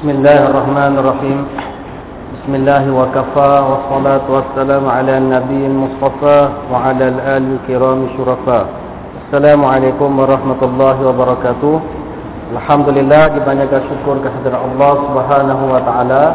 Bismillahirrahmanirrahim. Bismillah wa kafa wa salatu wassalamu ala nabiyil mustafa wa ala al-ali kiram syurafa. Assalamualaikum warahmatullahi wabarakatuh. Alhamdulillah, dibanyakan syukur kehadirat Allah Subhanahu wa taala.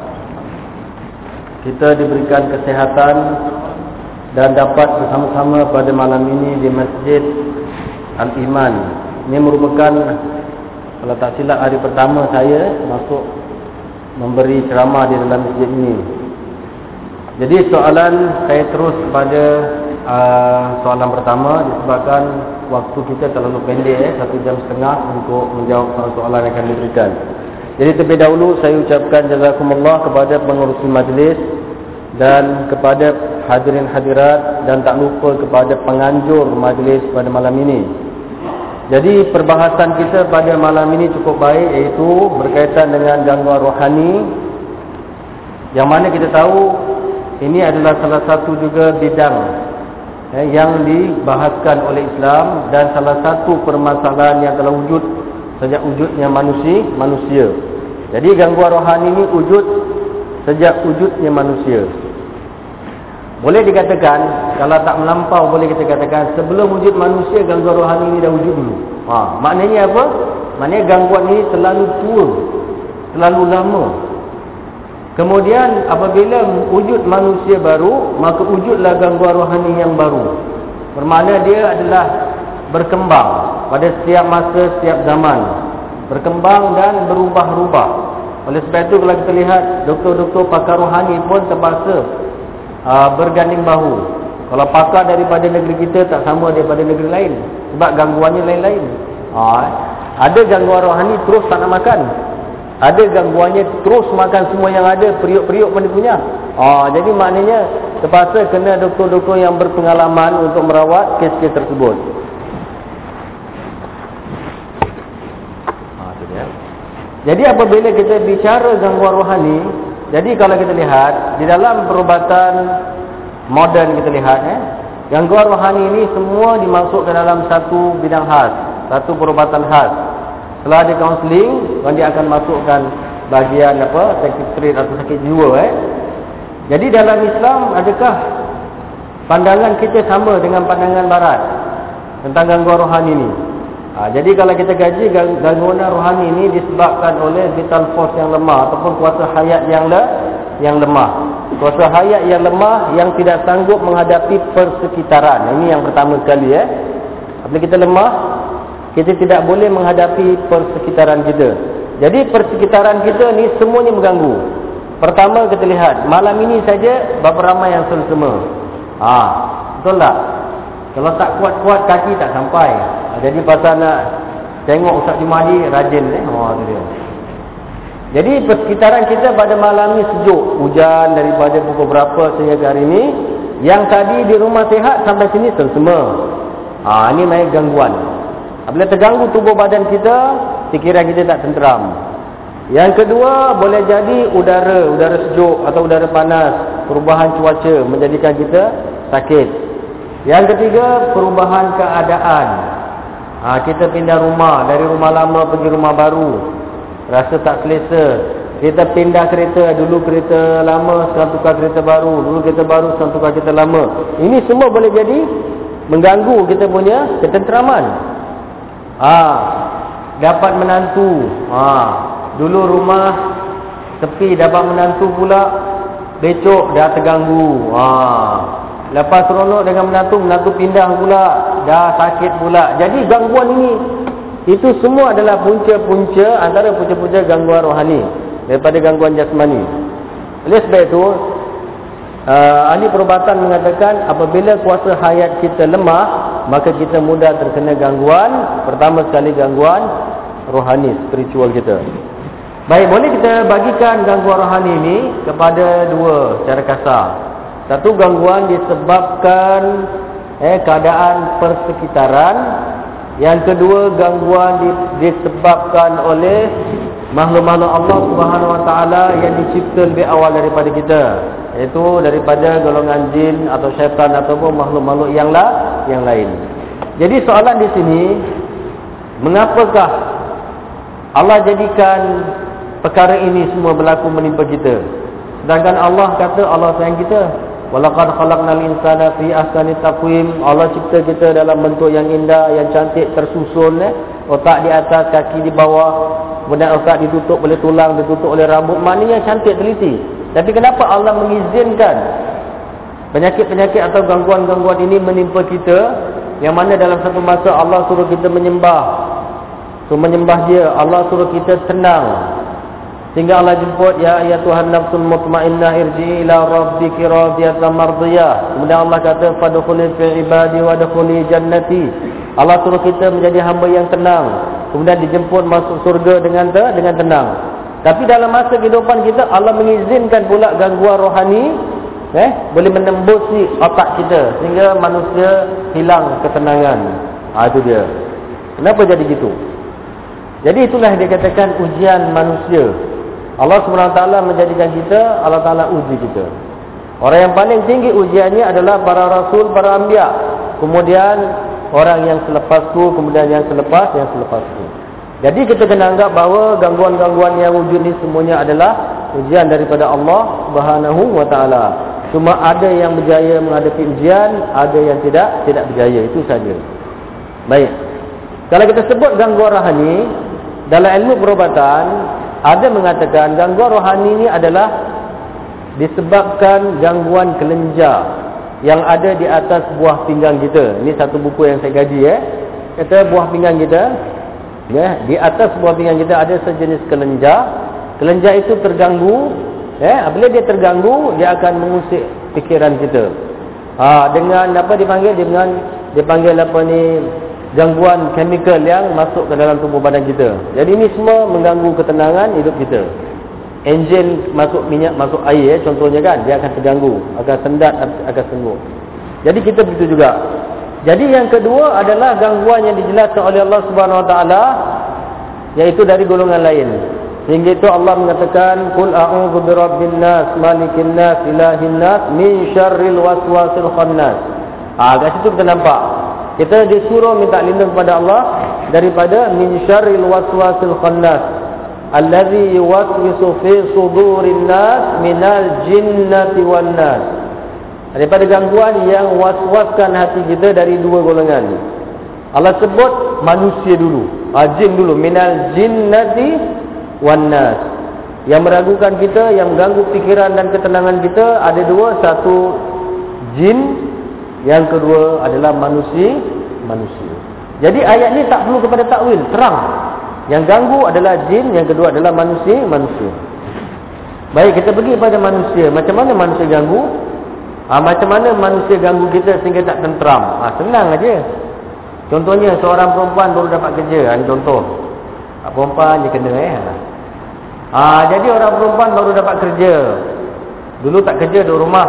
Kita diberikan kesihatan dan dapat bersama-sama pada malam ini di Masjid Al-Iman. Ini merupakan, kalau tak silap, hari pertama saya masuk memberi ceramah di dalam masjid ini. Jadi soalan saya terus pada soalan pertama, disebabkan waktu kita terlalu pendek, 1 jam setengah untuk menjawab soalan yang akan diberikan. Jadi terlebih dahulu saya ucapkan jazakumullah kepada pengurusi majlis dan kepada hadirin hadirat, dan tak lupa kepada penganjur majlis pada malam ini. Jadi perbahasan kita pada malam ini cukup baik, iaitu berkaitan dengan gangguan rohani, yang mana kita tahu ini adalah salah satu juga bidang yang dibahaskan oleh Islam, dan salah satu permasalahan yang telah wujud sejak wujudnya manusia. Jadi gangguan rohani ini wujud sejak wujudnya manusia. Boleh dikatakan, kalau tak melampau, boleh kita katakan sebelum wujud manusia, gangguan rohani ini dah wujud dulu. Maknanya apa? Maknanya gangguan ini terlalu tua, terlalu lama. Kemudian apabila wujud manusia baru, maka wujudlah gangguan rohani yang baru. Bermakna dia adalah berkembang pada setiap masa, setiap zaman. Berkembang dan berubah-ubah. Oleh sebab itu kalau kita lihat, doktor-doktor pakar rohani pun terpaksa berganding bahu. Kalau pakar daripada negeri kita tak sama daripada negeri lain, sebab gangguannya lain-lain. Ada gangguan rohani terus tak nak makan, ada gangguannya terus makan semua yang ada, periuk-periuk pun dia punya. Jadi maknanya terpaksa kena doktor-doktor yang berpengalaman untuk merawat kes-kes tersebut. Jadi apabila kita bicara gangguan rohani, jadi kalau kita lihat di dalam perubatan moden, kita lihat gangguan rohani ini semua dimasukkan dalam satu bidang khas, satu perubatan khas. Setelah ada kaunseling, dia akan masukkan bahagian sakit street atau sakit jiwa. Jadi dalam Islam, adakah pandangan kita sama dengan pandangan barat tentang gangguan rohani ini? Jadi kalau kita kaji, gangguan rohani ini disebabkan oleh vital force yang lemah, ataupun kuasa hayat yang lemah. Kuasa hayat yang lemah yang tidak sanggup menghadapi persekitaran. Ini yang pertama sekali. Apabila kita lemah, kita tidak boleh menghadapi persekitaran kita. Jadi persekitaran kita ni semuanya mengganggu. Pertama kita lihat, malam ini saja berapa ramai yang selsema. Betul tak? Kalau tak kuat-kuat, kaki tak sampai. Jadi pasal nak tengok Ustaz Jumadi rajin. Tu dia. Jadi persekitaran kita pada malam ni sejuk. Hujan daripada pukul berapa sehingga ke hari ini. Yang tadi di rumah sihat sampai sini selsema. Ini naik gangguan. Apabila terganggu tubuh badan kita, fikiran kita tak tenteram. Yang kedua, boleh jadi udara sejuk atau udara panas, perubahan cuaca menjadikan kita sakit. Yang ketiga, perubahan keadaan. Kita pindah rumah, dari rumah lama pergi rumah baru, rasa tak selesa. Kita pindah kereta, dulu kereta lama sekarang tukar kereta baru, dulu kereta baru sekarang tukar kereta lama. Ini semua boleh jadi mengganggu kita punya ketenteraman. Dapat menantu, dulu rumah sepi, dapat menantu pula, becok dah terganggu. Lepas seronok dengan menantu pindah pula, dah sakit pula. Jadi gangguan ini, itu semua adalah punca-punca, antara punca-punca gangguan rohani daripada gangguan jasmani. Oleh sebab itu, ahli perubatan mengatakan apabila kuasa hayat kita lemah, maka kita mudah terkena gangguan. Pertama sekali gangguan rohani, spiritual kita. Baik, boleh kita bagikan gangguan rohani ini kepada dua secara kasar. Satu, gangguan disebabkan keadaan persekitaran. Yang kedua, gangguan disebabkan oleh makhluk-makhluk Allah Subhanahu Wa Taala yang dicipta lebih awal daripada kita, iaitu daripada golongan jin atau syaitan ataupun makhluk-makhluk yang lain. Jadi soalan di sini, mengapakah Allah jadikan perkara ini semua berlaku menimpa kita. Sedangkan Allah kata Allah sayang kita. Walaqad khalaqnal insana fi ahsani taqwim. Allah cipta kita dalam bentuk yang indah, yang cantik, tersusun, otak di atas, kaki di bawah, kemudian otak ditutup oleh tulang, ditutup oleh rambut. Maknanya cantik, teliti. Tapi kenapa Allah mengizinkan penyakit-penyakit atau gangguan-gangguan ini menimpa kita, yang mana dalam satu masa Allah suruh kita menyembah. So menyembah dia, Allah suruh kita tenang. Sehingga Allah jemput, ya ayyatuhan nafsul mutmainnah irji'i ila rabbiki radiyatan mardiyah. Kemudian Allah kata, fadkhuli fi ibadi wadkhuli jannati. Allah suruh kita menjadi hamba yang tenang. Kemudian dijemput masuk surga dengan tenang. Tapi dalam masa kehidupan kita, Allah mengizinkan pula gangguan rohani boleh menembusi otak kita sehingga manusia hilang ketenangan. Itu dia. Kenapa jadi gitu? Jadi itulah dia katakan ujian manusia. Allah SWT menjadikan kita, Allah Ta'ala uji kita. Orang yang paling tinggi ujiannya adalah para rasul, para anbiya. Kemudian orang yang selepasku, kemudian yang selepasku. Jadi kita kena anggap bahawa gangguan-gangguan yang wujud ni semuanya adalah ujian daripada Allah Subhanahu wa taala. Cuma ada yang berjaya menghadapi ujian, ada yang tidak berjaya, itu saja. Baik. Kalau kita sebut gangguan rohani dalam ilmu perubatan, ada mengatakan gangguan rohani ini adalah disebabkan gangguan kelenjar yang ada di atas buah pinggang kita. Ini satu buku yang saya gaji kata buah pinggang kita, di atas buah pinggang kita ada sejenis kelenjar. Kelenjar itu terganggu, apabila dia terganggu, dia akan mengusik fikiran kita. Dengan apa dipanggil? Dipanggil apa ni? Gangguan chemical yang masuk ke dalam tubuh badan kita. Jadi ini semua mengganggu ketenangan hidup kita. Enjin masuk minyak, masuk air contohnya kan, dia akan terganggu, akan sendat, akan sengguh. Jadi kita begitu juga. Jadi yang kedua adalah gangguan yang dijelaskan oleh Allah Subhanahu Wa Taala, yaitu dari golongan lain. Sehingga itu Allah mengatakan, "Qul a'udzu birabbin nas, malikin nas, ilahin nas, min syarril waswasil khannas." Kat situ kita nampak. Kita disuruh minta lindung kepada Allah daripada min syarril waswasil khannas allazi yuwaswisu fi sudurin nas minal jinnati wan nas. Daripada gangguan yang waswaskan hati kita dari dua golongan. Allah sebut manusia dulu, jin dulu, minal jinnati wan nas. Yang meragukan kita, yang mengganggu fikiran dan ketenangan kita ada dua, satu jin, yang kedua adalah manusia. Jadi ayat ni tak perlu kepada takwil, terang. Yang ganggu adalah jin, yang kedua adalah manusia. Baik, kita pergi pada manusia. Macam mana manusia ganggu? Macam mana manusia ganggu kita sehingga tak tenteram? Senang aja. Contohnya seorang perempuan baru dapat kerja. Ini contoh. Perempuan je kena jadi orang perempuan baru dapat kerja. Dulu tak kerja, duduk rumah.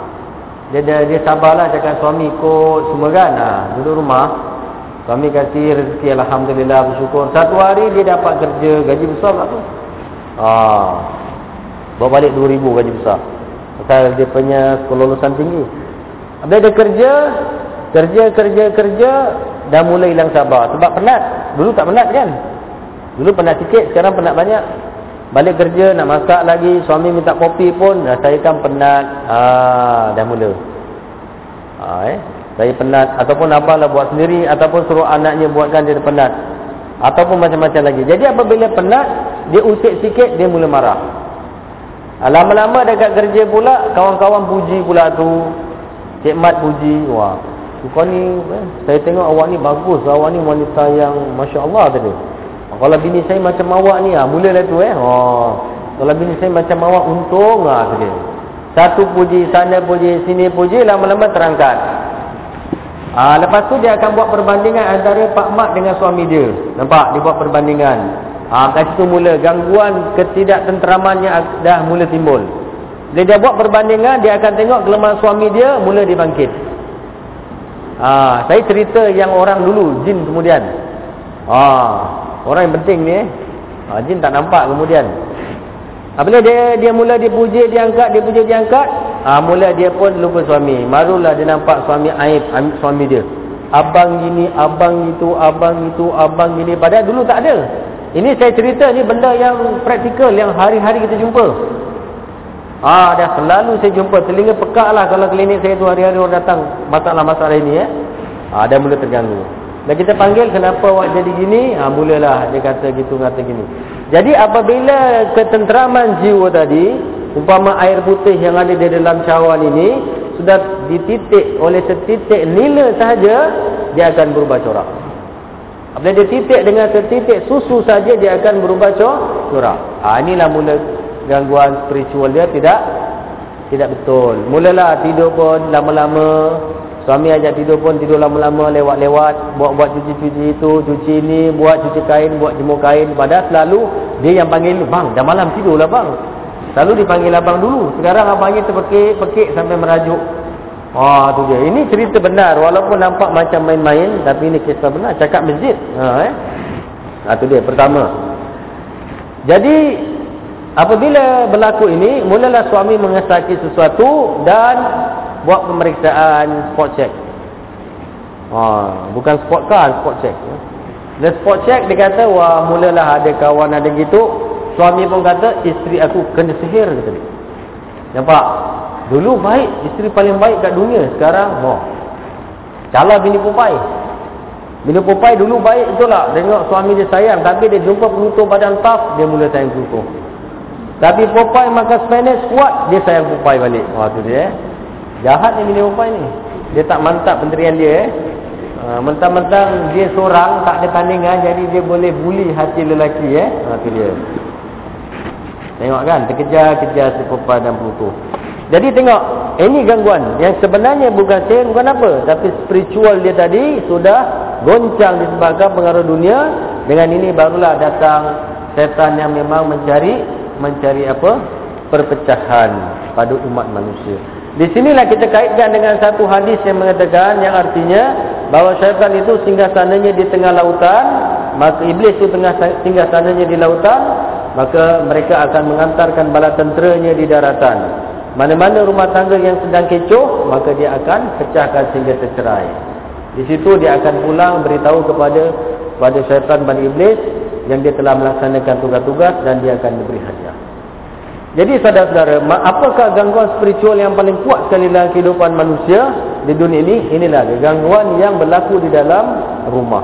Dia sabarlah cakap suami ikut semua kan. Duduk rumah, suami kasih rezeki, alhamdulillah, bersyukur. Satu hari dia dapat kerja, gaji besar tak tu. Bawa balik 2,000 gaji besar. Pasal dia punya sekolah lulusan tinggi. Habis dia kerja, dah mula hilang sabar. Sebab penat. Dulu tak penat kan. Dulu penat sikit, sekarang penat banyak. Balik kerja, nak masak lagi, suami minta kopi pun, saya kan penat. Dah mula. Saya penat. Ataupun apalah buat sendiri, ataupun suruh anaknya buatkan, dia penat. Ataupun macam-macam lagi. Jadi apabila penat, dia usik sikit, dia mula marah. Lama-lama dekat kerja pula, kawan-kawan puji pula tu. Cik Mat puji, wah, kau ni, saya tengok awak ni bagus, awak ni wanita yang Masya Allah tadi. Kalau bini saya macam awak ni, mulalah tu kalau bini saya macam awak, untung tadi. Satu puji, sana puji, sini puji, lama-lama terangkat. Lepas tu dia akan buat perbandingan antara Pak Mat dengan suami dia. Nampak? Dia buat perbandingan. Kat situ mula gangguan ketidaktenteramannya dah mula timbul. Bila dia buat perbandingan, dia akan tengok kelemahan suami dia, mula dia bangkit. Saya cerita yang orang dulu, jin kemudian. Orang yang penting ni, jin tak nampak kemudian. Apabila dia mula dipuji, diangkat, mula dia pun lupa suami. Barulah dia nampak suami aib suami dia. Abang gini, abang itu, abang gini. Padahal dulu tak ada. Ini saya cerita ni benda yang praktikal, yang hari-hari kita jumpa. Dah selalu saya jumpa. Telinga pekak lah kalau klinik saya tu hari-hari orang datang masalah-masalah ini. Dah mula terganggu. Dan kita panggil, kenapa awak jadi gini? Mulalah dia kata gitu, kata gini. Jadi apabila ketenteraman jiwa tadi, umpama air putih yang ada di dalam cawan ini sudah dititik oleh setitik nila sahaja, dia akan berubah corak. Apabila dia titik dengan setitik susu saja, dia akan berubah corak. Inilah mula gangguan spiritual dia tidak betul. Mulalah tidur pun lama-lama, suami ajak tidur pun tidur lama-lama, lewat-lewat, buat cuci-cuci itu, cuci ini, buat cuci kain, buat jemur kain. Padahal selalu dia yang panggil, bang, dah malam tidurlah bang. Selalu dipanggil abang dulu. Sekarang abangnya terpekik-pekik sampai merajuk. Tu dia. Ini cerita benar, walaupun nampak macam main-main, tapi ini kisah benar, cakap masjid. Itu dia pertama. Jadi apabila berlaku ini, mulalah suami mengesaki sesuatu dan buat pemeriksaan spot check. Bukan spot car, spot check. Dan spot check dia kata, mulalah ada kawan ada gitu. Suami pun kata, isteri aku kena sihir, kata dia. Nampak? Dulu baik, isteri paling baik kat dunia. Sekarang, calah bini Popeye. Bini Popeye dulu baik betul lah. Tengok suami dia sayang, tapi dia jumpa penutur badan tough, dia mula sayang penutur. Tapi Popeye makan Spanish kuat, dia sayang Popeye balik. Tu dia. Jahat ni bini Popeye ni. Dia tak mantap pendirian dia. Mentang-mentang dia seorang, tak ada tandingan, jadi dia boleh bully hati lelaki. Tu dia. Tengok kan, terkejar-kejar si Popeye dan penutur. Jadi tengok, ini gangguan yang sebenarnya bukan sihir, bukan apa, tapi spiritual dia tadi sudah goncang disebabkan pengaruh dunia. Dengan ini barulah datang setan yang memang mencari apa? Perpecahan pada umat manusia. Di sinilah kita kaitkan dengan satu hadis yang mengatakan, yang artinya bahawa syaitan itu singgasananya di tengah lautan, maka iblis itu singgasananya di lautan, maka mereka akan mengantarkan bala tenteranya di daratan. Mana-mana rumah tangga yang sedang kecoh, maka dia akan pecahkan sehingga tercerai. Di situ dia akan pulang beritahu kepada syaitan Bani Iblis yang dia telah melaksanakan tugas-tugas dan dia akan diberi hadiah. Jadi saudara-saudara, apakah gangguan spiritual yang paling kuat sekali dalam kehidupan manusia di dunia ini? Inilah gangguan yang berlaku di dalam rumah.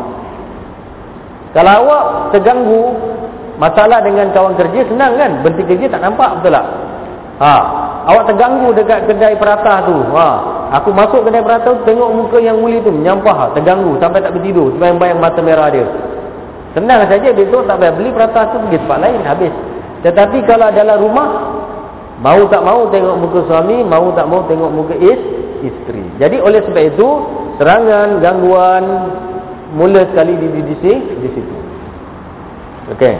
Kalau awak terganggu masalah dengan kawan kerja, senang kan? Berhenti kerja tak nampak, betul tak? Awak terganggu dekat kedai perata tu. Aku masuk kedai perata tu, tengok muka yang muli tu menyampah, terganggu sampai tak bertidur, sembayang-bayang mata merah dia. Senang saja, besok tak payah beli perata tu, pergi tempat lain, habis. Tetapi kalau dalam rumah, mau tak mau tengok muka suami, mau tak mau tengok muka isteri. Jadi oleh sebab itu, serangan, gangguan mula sekali di situ. Okey.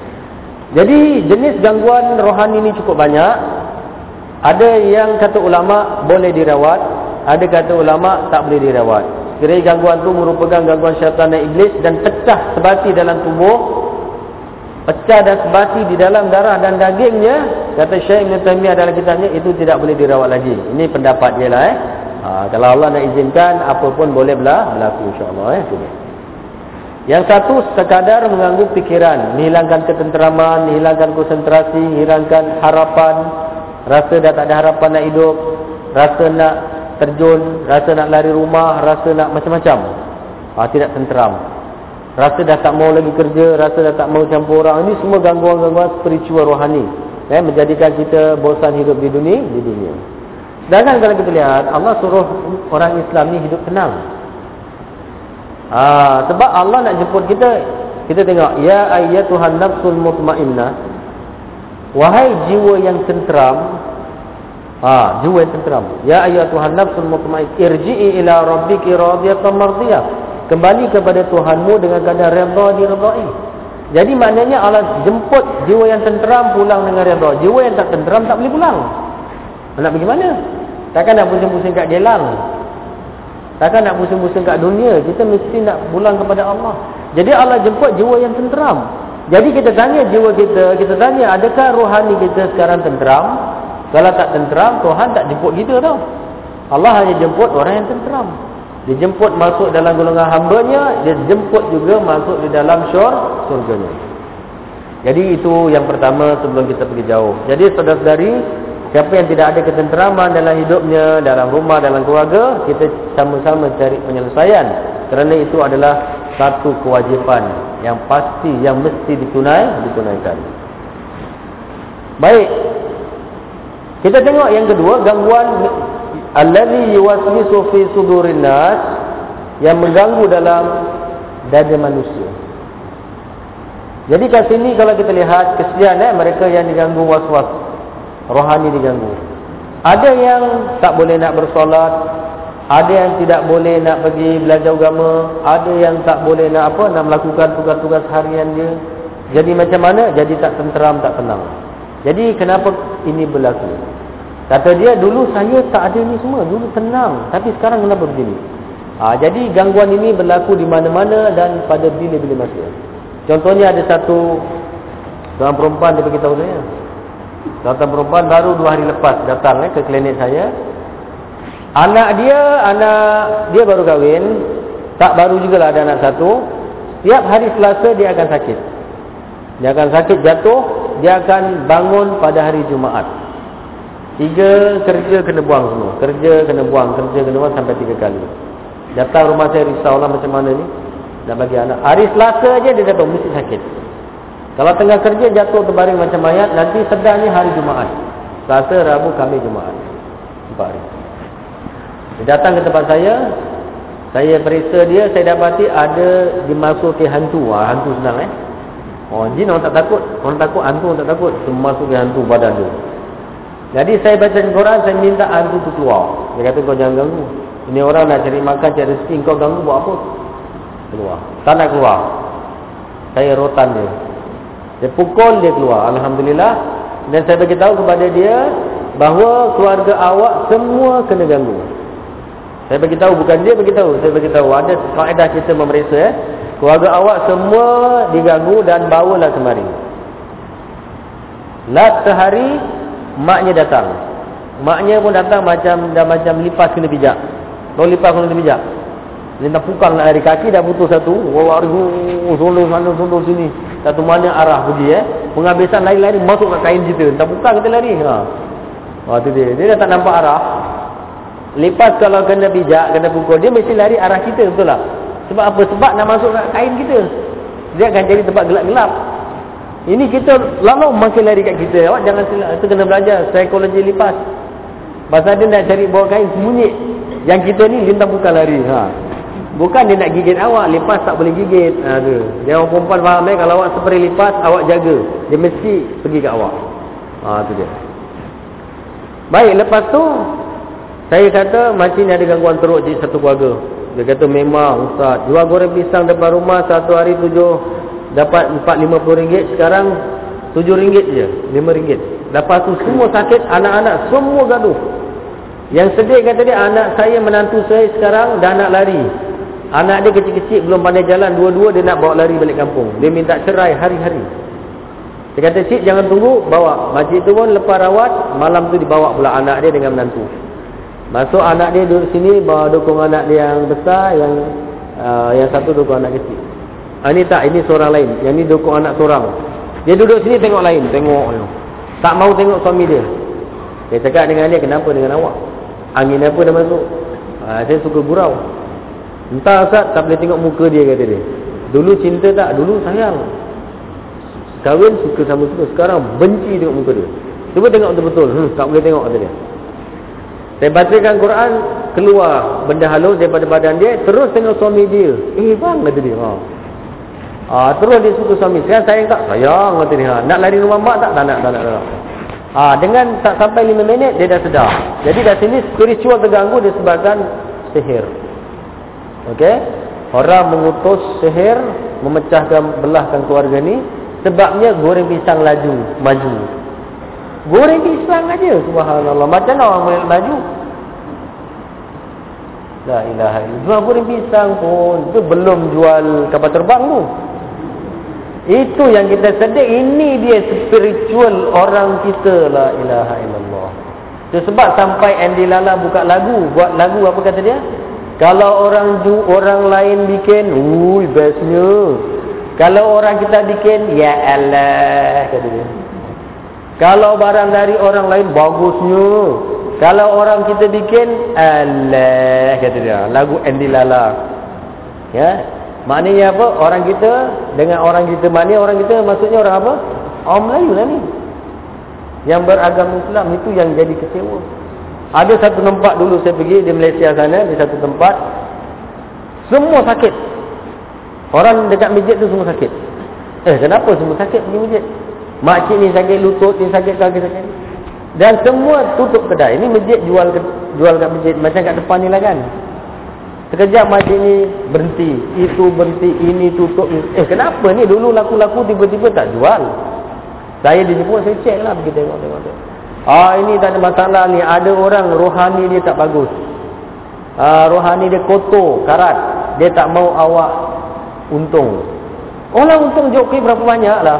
Jadi jenis gangguan rohani ini cukup banyak. Ada yang kata ulama boleh dirawat, ada kata ulama tak boleh dirawat. Sekiranya gangguan itu merupakan gangguan syaitan dan iblis dan pecah sebati dalam tubuh, pecah dan sebati di dalam darah dan dagingnya, kata Syekh Ibn Taimiyah dalam kitabnya, itu tidak boleh dirawat lagi. Ini pendapat dia lah. Kalau Allah nak izinkan, apa pun boleh berlaku, insyaAllah. Yang satu, sekadar mengganggu fikiran, menghilangkan ketenteraman, menghilangkan konsentrasi, menghilangkan harapan, rasa dah tak ada harapan nak hidup, rasa nak terjun, rasa nak lari rumah, rasa nak macam-macam. Tidak tenteram. Rasa dah tak mau lagi kerja, rasa dah tak mau campur orang. Ini semua gangguan-gangguan spiritual rohani, menjadikan kita bosan hidup di dunia. Sedangkan kalau kita lihat, Allah suruh orang Islam ni hidup tenang. Sebab Allah nak jemput kita. Kita tengok, ya ayyatuhan nafsul mutmainnah, wahai jiwa yang tenteram. Jiwa yang tenteram. Ya ayyatuhan nafsul mutmainnah, irji'i ila rabbiki radiyatan mardiyah. Kembali kepada Tuhanmu dengan keadaan redha, diredai. Jadi maknanya Allah jemput jiwa yang tenteram pulang dengan redha. Jiwa yang tak tenteram tak boleh pulang. Nak pergi mana? Takkan nak pusing-pusing kat gelang. Takkan nak pusing-pusing kat dunia. Kita mesti nak pulang kepada Allah. Jadi Allah jemput jiwa yang tenteram. Jadi kita tanya jiwa kita tanya, adakah rohani kita sekarang tenteram? Kalau tak tenteram, Tuhan tak jemput kita tau. Allah hanya jemput orang yang tenteram. Dia jemput masuk dalam golongan hamba-Nya, dia jemput juga masuk di dalam syurga-Nya. Jadi itu yang pertama sebelum kita pergi jauh. Jadi saudara-saudari, siapa yang tidak ada ketenteraman dalam hidupnya, dalam rumah, dalam keluarga, kita sama-sama cari penyelesaian. Kerana itu adalah satu kewajipan yang pasti, yang mesti ditunaikan. Baik. Kita tengok yang kedua, gangguan allazi yuwaswisu fi sudurin nas, yang mengganggu dalam dada manusia. Jadi kat sini kalau kita lihat kesian mereka yang diganggu was-was rohani, diganggu. Ada yang tak boleh nak bersolat, ada yang tidak boleh nak pergi belajar agama, ada yang tak boleh nak melakukan tugas-tugas harian dia. Jadi macam mana? Jadi tak tenteram, tak tenang. Jadi kenapa ini berlaku? Kata dia, dulu saya tak ada ni semua, dulu tenang, tapi sekarang kenapa begini? Jadi gangguan ini berlaku di mana-mana dan pada bila-bila masa. Contohnya ada seorang perempuan dia beritahu saya. Seorang perempuan baru 2 hari lepas datang ke klinik saya. Anak dia baru kahwin, tak baru jugalah, ada anak satu. Setiap hari Selasa dia akan sakit. Dia akan sakit jatuh, dia akan bangun pada hari Jumaat. 3 kerja kena buang semua. Kerja kena buang sampai 3 kali. Datang rumah saya risaulah macam mana ni nak bagi anak. Hari Selasa aja dia jatuh, mesti sakit. Kalau tengah kerja jatuh terbaring macam mayat, nanti sedarnya hari Jumaat. Selasa, Rabu, Khamis, Jumaat. 4 hari. Dia datang ke tempat saya periksa dia, saya dapati ada dimasuki hantu. Hantu senang jin orang tak takut. Orang takut hantu, orang tak takut. Masuki hantu badan dia. Jadi saya baca Quran, saya minta hantu tu keluar. Dia kata kau jangan ganggu. Ini orang nak cari makan, cari rezeki, kau ganggu buat apa? Keluar. Tak nak keluar. Saya rotan dia. Dia pukul, dia keluar. Alhamdulillah. Dan saya beritahu kepada dia bahawa keluarga awak semua kena ganggu. Saya beritahu, bukan dia beritahu. Saya beritahu. Ada kaedah kita memeriksa. Keluarga awak semua diganggu dan bawalah kemari. Last sehari, maknya datang. Maknya pun datang macam lipas kena pijak. Tahu lipas kena pijak? Dia nak pukang nak lari, kaki dah putus satu. Lari solo sana, solo sini. Satu mana arah pergi Penghabisan lari-lari masuk kat kain kita. Tak pukang kita lari. Tu dia. Dia dah tak nampak arah. Lepas kalau kena bijak, kena pukul, dia mesti lari arah kita, betul tak? Sebab apa? Sebab nak masuk kat kain kita. Dia akan cari tempat gelap-gelap. Ini kita lalu makin lari kat kita. Awak jangan silap. Itu kena belajar psikologi lipas. Pasal dia nak cari bawah kain sembunyi. Yang kita ni lintang bukan lari. Bukan dia nak gigit awak. Lipas tak boleh gigit. Dia orang perempuan faham kalau awak spray lipas, awak jaga. Dia mesti pergi kat awak. Tu dia. Baik, lepas tu saya kata macam ni ada gangguan teruk di satu keluarga. Dia kata memang ustaz, jual goreng pisang depan rumah satu hari dapat 4-50 ringgit. Sekarang 7 ringgit je, 5 ringgit. Lepas tu semua sakit, anak-anak semua gaduh. Yang sedih kata dia, anak saya, menantu saya sekarang dah nak lari. Anak dia kecil-kecil belum pandai jalan, dua-dua dia nak bawa lari balik kampung. Dia minta cerai hari-hari. Dia kata, cik jangan tunggu, bawa. Makcik tu pun lepas rawat, malam tu dibawa pula anak dia dengan menantu. Masuk anak dia duduk sini, bawa dukung anak dia yang besar, yang satu dukung anak kecil. Ini tak, ini seorang lain. Yang ni dukung anak seorang. Dia duduk sini tengok lain, tengok. Tak mau tengok suami dia. Dia cakap dengan dia, kenapa dengan awak? Angin apa dah masuk? Saya suka gurau. Entah Ustaz, tak boleh tengok muka dia, kata dia. Dulu cinta tak? Dulu sayang. Kahwin suka sama suka. Sekarang benci tengok muka dia. Cuba tengok betul-betul. Tak boleh tengok, kata dia. Saya bacakan Quran, keluar benda halus daripada badan dia. Terus tengok suami dia. Bang, kata dia. Terus dia suka suami. Sekarang sayang tak? Sayang, kata dia. Nak lari rumah mak tak? Tak nak. Dengan tak sampai 5 minit, dia dah sedar. Jadi dah sini spiritual terganggu disebabkan sihir. Okey? Orang mengutus sihir, memecahkan, belahkan keluarga ni. Sebabnya goreng pisang maju. Goreng pisang aja, subhanallah. Macam mana orang boleh maju? La ilaha illallah. Jual goreng pisang pun, itu belum jual kapal terbang tu. Itu yang kita sedih. Ini dia spiritual orang kita. La ilaha illallah. Itu sebab sampai Andy Lala buat lagu apa kata dia? Kalau orang lain bikin, bestnya. Kalau orang kita bikin, ya Allah, kata dia. Kalau barang dari orang lain, bagusnya. Kalau orang kita bikin, Allah, kata dia. Lagu Andy Lala. Ya, maknanya apa? Orang kita dengan orang kita, maknanya orang kita maksudnya orang apa? Orang Melayu lah ni. Yang beragama Islam itu yang jadi kecewa. Ada satu tempat dulu saya pergi di Malaysia sana, di satu tempat semua sakit. Orang dekat masjid tu semua sakit. Kenapa semua sakit pergi masjid? Makcik ni sakit lutut, ni sakit kaki sakit. Dan semua tutup kedai. Ini masjid jual kat masjid macam kat depan ni lah kan. Sekejap makcik ni berhenti, itu berhenti, ini tutup. Kenapa ni dulu laku-laku tiba-tiba tak jual? Saya dijemput, saya cek lah pergi tengok. Ini tak ada masalah ni. Ada orang rohani dia tak bagus. Rohani dia kotor, karat. Dia tak mau awak untung. Orang untung joki berapa banyak lah.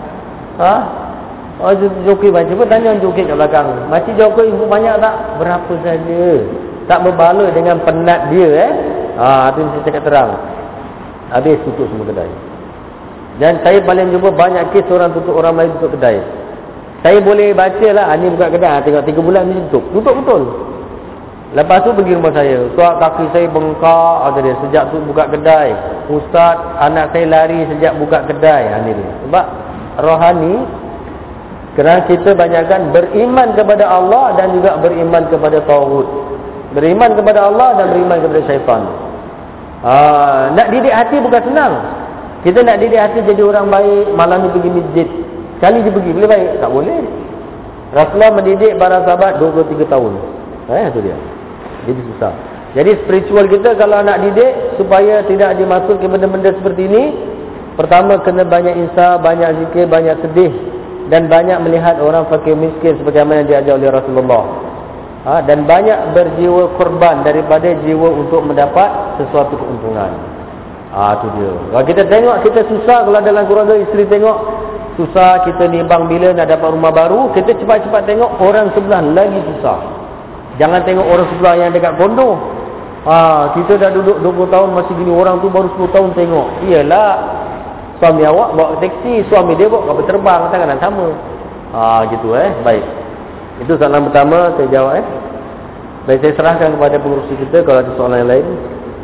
Joki banyak. Cuba tanya joki kat belakang. Makcik joki banyak tak? Berapa saja. Tak berbaloi dengan penat dia. Itu saya cakap terang. Habis tutup semua kedai. Dan saya paling jumpa banyak kes orang tutup, orang lain tutup kedai. Saya boleh baca lah, ni buka kedai, tengok 3 bulan ni tutup. Tutup betul. Lepas tu pergi rumah saya. Tuak kaki saya bengkak, kata dia, sejak tu buka kedai. Ustaz, anak saya lari sejak buka kedai. Ni dia. Sebab rohani, kerana kita banyakkan beriman kepada Allah dan juga beriman kepada Tauhid. Beriman kepada Allah dan beriman kepada syaitan. Nak didik hati bukan senang. Kita nak didik hati jadi orang baik, malam ni pergi masjid. Sekali dia pergi, boleh baik? Tak boleh. Rasulullah mendidik para sahabat 23 tahun. Itu dia. Jadi susah. Jadi spiritual kita kalau nak didik supaya tidak dimasuk ke benda-benda seperti ini, pertama kena banyak insaf, banyak zikir, banyak sedih dan banyak melihat orang fakir miskin sebagaimana yang diajar oleh Rasulullah. Dan banyak berjiwa korban daripada jiwa untuk mendapat sesuatu keuntungan. Itu dia. Kalau kita tengok kita susah, kalau dalam keluarga isteri tengok susah, kita nimbang bila nak dapat rumah baru, kita cepat-cepat tengok orang sebelah lagi susah. Jangan tengok orang sebelah yang dekat kondo. Kita dah duduk 20 tahun masih gini, orang tu baru 10 tahun tengok. Iyalah, suami awak bawa teksi, suami dia bawa kapal terbang, takkan sama. Gitu baik. Itu soalan pertama saya jawab. Baik, saya serahkan kepada pengurusi kita kalau ada soalan yang lain.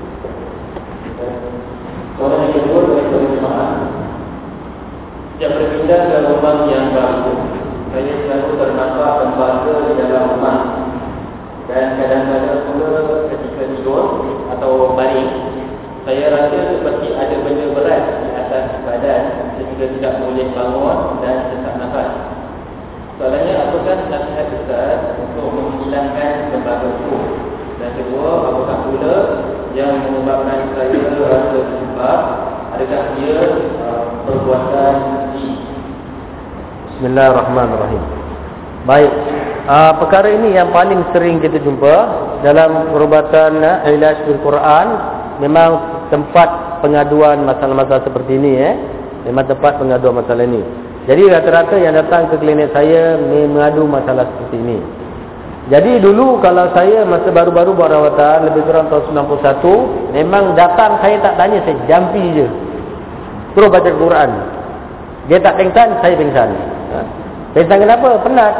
Soalan yang kedua dari perusahaan. Sejak berpindah ke rumah yang baru, saya selalu ternampak lembaga di dalam rumah. Dan kadang-kadang pula ketika tidur atau baring, saya rasa seperti ada benda berat di atas badan sehingga tidak boleh bangun dan sesak nafas. Soalannya, apakah nasihat Ustaz untuk menghilangkan lembaga itu? Dan kedua, apakah pula yang menyebabkan saya rasa terjebak? Adakah dia perbuatan di? Bismillahirrahmanirrahim. Baik, perkara ini yang paling sering kita jumpa dalam perubatan ilaj bil Quran. Memang tempat pengaduan masalah-masalah seperti ini. Memang tempat pengaduan masalah ini. Jadi rata-rata yang datang ke klinik saya mengadu masalah seperti ini. Jadi dulu kalau saya masa baru-baru buat rawatan, lebih kurang tahun 91, memang datang saya tak tanya, saya jampi je. Terus baca Quran. Dia tak pingsan, saya pingsan. Pingsan kenapa? Penat.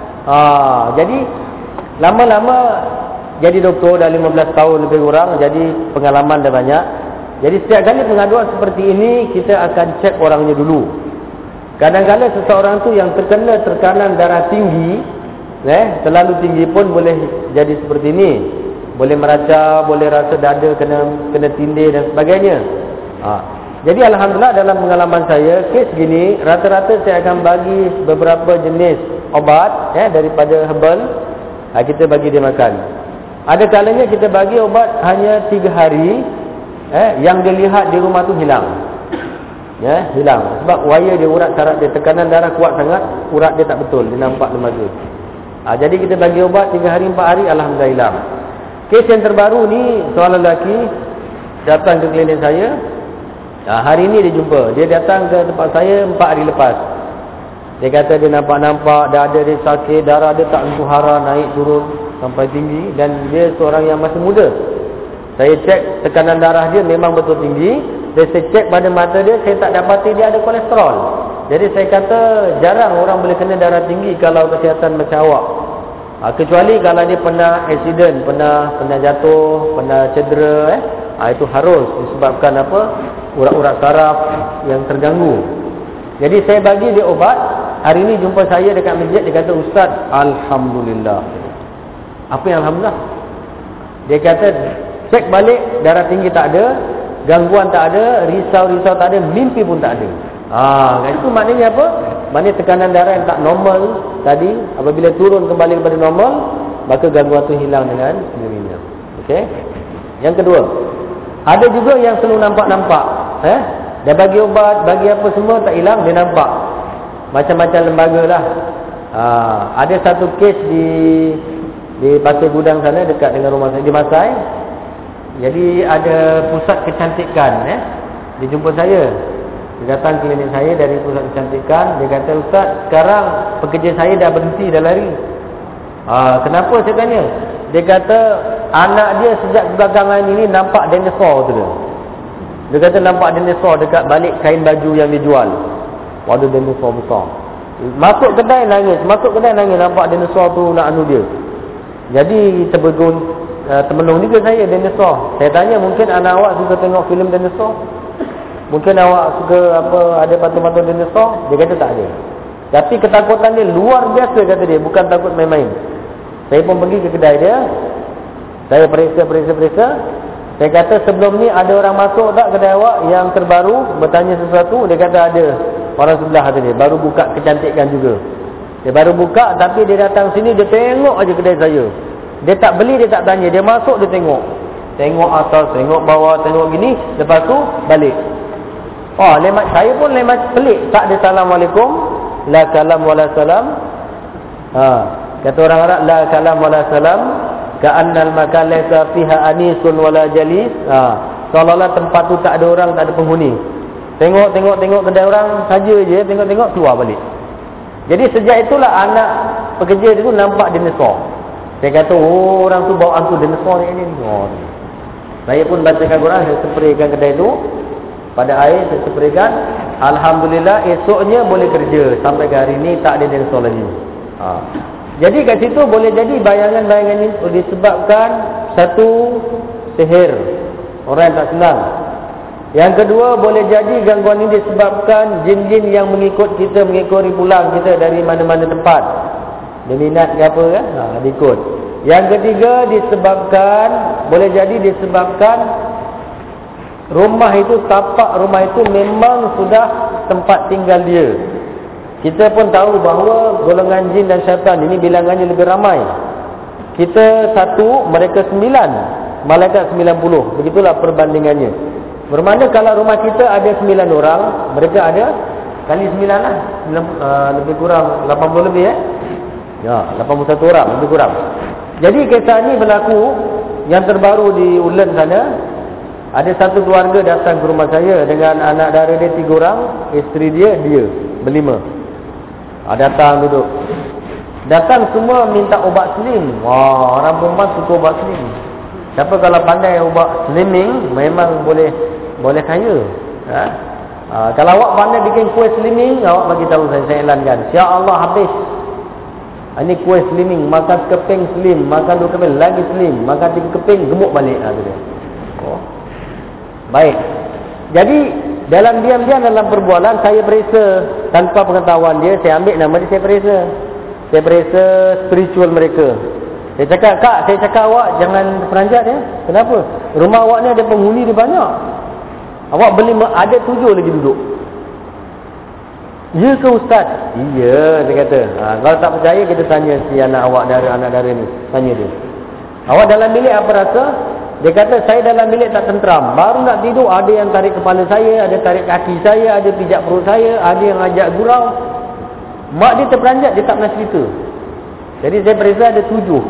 Jadi lama-lama jadi doktor dah 15 tahun lebih kurang, jadi pengalaman dah banyak. Jadi setiap kali pengaduan seperti ini, kita akan cek orangnya dulu. Kadang-kadang seseorang tu yang terkena tekanan darah tinggi, terlalu tinggi pun boleh jadi seperti ini. Boleh meracau, boleh rasa dada kena tindih dan sebagainya. Jadi alhamdulillah dalam pengalaman saya, kes gini, rata-rata saya akan bagi beberapa jenis obat daripada herbal, kita bagi dia makan. Ada kalanya kita bagi obat hanya 3 hari, yang dilihat di rumah tu hilang. Hilang. Sebab wire dia, urat saraf dia, tekanan darah kuat sangat, urat dia tak betul, dia nampak lembaga. Jadi kita bagi obat 3 hari 4 hari, alhamdulillah hilang. Kes yang terbaru ni, seorang lelaki datang ke klinik saya. Hari ni dia jumpa. Dia datang ke tempat saya 4 hari lepas. Dia kata dia nampak-nampak dada dia sakit, darah dia tak tentu hara, naik turun sampai tinggi, dan dia seorang yang masih muda. Saya cek tekanan darah dia memang betul tinggi, Saya cek pada mata dia, saya tak dapati dia ada kolesterol. Jadi saya kata jarang orang boleh kena darah tinggi kalau kesihatan macam awak. Kecuali kalau dia pernah accident, pernah jatuh, pernah cedera, itu harus disebabkan apa? Urat-urat saraf yang terganggu. Jadi saya bagi dia obat. Hari ni jumpa saya dekat masjid, dia kata, "Ustaz, alhamdulillah." Apa yang alhamdulillah? Dia kata cek balik, darah tinggi tak ada, gangguan tak ada, risau-risau tak ada, mimpi pun tak ada. Itu maknanya apa? Maknanya tekanan darah yang tak normal tadi, apabila turun kembali kepada normal, maka gangguan tu hilang dengan sendirinya. Okey. Yang kedua, ada juga yang selalu nampak-nampak, dia bagi ubat, bagi apa semua tak hilang, dia nampak. Macam-macam lembaga lah. Ada satu kes di Pasir Gudang sana, dekat dengan rumah saya, di Masai. Jadi ada pusat kecantikan, dia jumpa saya. Dia datang klinik saya dari pusat kecantikan. Dia kata, "Ustaz, sekarang pekerja saya dah berhenti, dah lari." Kenapa saya tanya? Dia kata anak dia sejak belakangan ini nampak dinosaur tu dia. Dia kata nampak dinosaur dekat balik kain baju yang dia jual. Ada dinosaur besar. Masuk kedai nangis, nampak dinosaur tu nak anu dia. Jadi termenung juga saya dinosaur. Saya tanya, mungkin anak awak suka tengok filem dinosaur? Mungkin awak suka ada patung-patung dinosaur? Dia kata tak ada. Tapi ketakutan dia luar biasa, kata dia, bukan takut main-main. Saya pun pergi ke kedai dia. Saya periksa. Saya kata, sebelum ni ada orang masuk tak kedai awak yang terbaru bertanya sesuatu? Dia kata ada. Orang sebelah kata dia, baru buka kecantikan juga. Dia baru buka, tapi dia datang sini, dia tengok aja kedai saya. Dia tak beli, dia tak tanya. Dia masuk, dia tengok. Tengok atas, tengok bawah, tengok gini. Lepas tu, balik. Saya pun pelik. Tak ada Assalamualaikum. La kalam wala salam. Kata orang Arab, la kalam wala salam. Ka'annal makan laysa fiha anisun wala jalis. Seolah-olah tempat tu tak ada orang, tak ada penghuni. Tengok kedai orang saja je, tengok keluar balik. Jadi sejak itulah anak pekerja itu nampak dinosaur. Saya kata, orang tu bawa aku dinosaur ni. Saya pun bacakan Quran, saya spraykan kedai tu pada air, saya spraykan. Alhamdulillah, esoknya boleh kerja. Sampai ke hari ni tak ada dinosaur lagi. Jadi kat situ boleh jadi bayangan-bayangan ini disebabkan satu, sihir, orang yang tak senang. Yang kedua, boleh jadi gangguan ini disebabkan jin-jin yang mengikut kita, mengikori pulang kita dari mana-mana tempat. Dia minat ke apa kan? Dia ikut. Yang ketiga, boleh jadi disebabkan rumah itu, tapak rumah itu memang sudah tempat tinggal dia. Kita pun tahu bahawa golongan jin dan syaitan ini bilangannya lebih ramai. Kita 1, mereka 9, malaikat 90. Begitulah perbandingannya. Bermakna kalau rumah kita ada 9 orang, mereka ada kali 9 lah, lebih kurang 80 lebih 81 orang lebih kurang. Jadi kisah ni berlaku yang terbaru di Ulen sana. Ada satu keluarga datang ke rumah saya dengan anak dara dia 3 orang, isteri dia berlima. Datang duduk. Datang semua minta ubat slim. Orang perempuan suka ubat slim. Siapa kalau pandai ubat slimming, memang boleh kaya. Kalau awak pandai bikin kuih slimming, awak bagi tahu saya iklankan. Insya-Allah habis. Ini kuih slimming, makan keping slim, makan 2 keping lagi slim, makan 3 keping gemuk balik dia. Baik. Jadi dalam diam-diam dalam perbualan saya periksa tanpa pengetahuan dia, saya ambil nama dia, saya periksa. Saya periksa spiritual mereka. Saya cakap, "Kak, saya cakap awak jangan peranjat ya. Kenapa? Rumah awak ni ada penghuni dia banyak. Awak beli ada 7 lagi duduk." "Ya ke Ustaz?" "Iya," dia kata. Kalau tak percaya kita tanya si anak dara ni. Tanya dia. "Awak dalam bilik apa rasa?" Dia kata, "Saya dalam bilik tak tentram. Baru nak tidur ada yang tarik kepala saya, ada tarik kaki saya, ada pijak perut saya, ada yang ajak gurau." Mak dia terperanjat, dia tak pernah cerita. Jadi saya periksa ada 7.